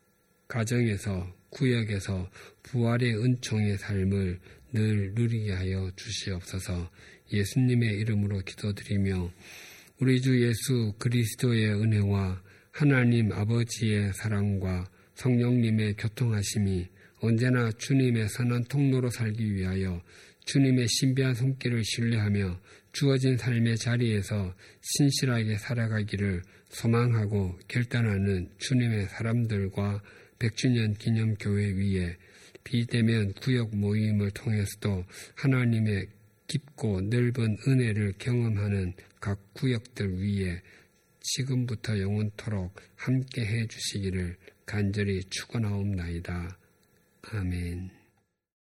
가정에서, 구역에서 부활의 은총의 삶을 늘 누리게 하여 주시옵소서. 예수님의 이름으로 기도드리며 우리 주 예수 그리스도의 은혜와 하나님 아버지의 사랑과 성령님의 교통하심이 언제나 주님의 선한 통로로 살기 위하여 주님의 신비한 손길을 신뢰하며 주어진 삶의 자리에서 신실하게 살아가기를 소망하고 결단하는 주님의 사람들과 백주년 기념교회 위에 비대면 구역 모임을 통해서도 하나님의 깊고 넓은 은혜를 경험하는 각 구역들 위에 지금부터 영원토록 함께 해 주시기를 간절히 축원하옵나이다. 아멘.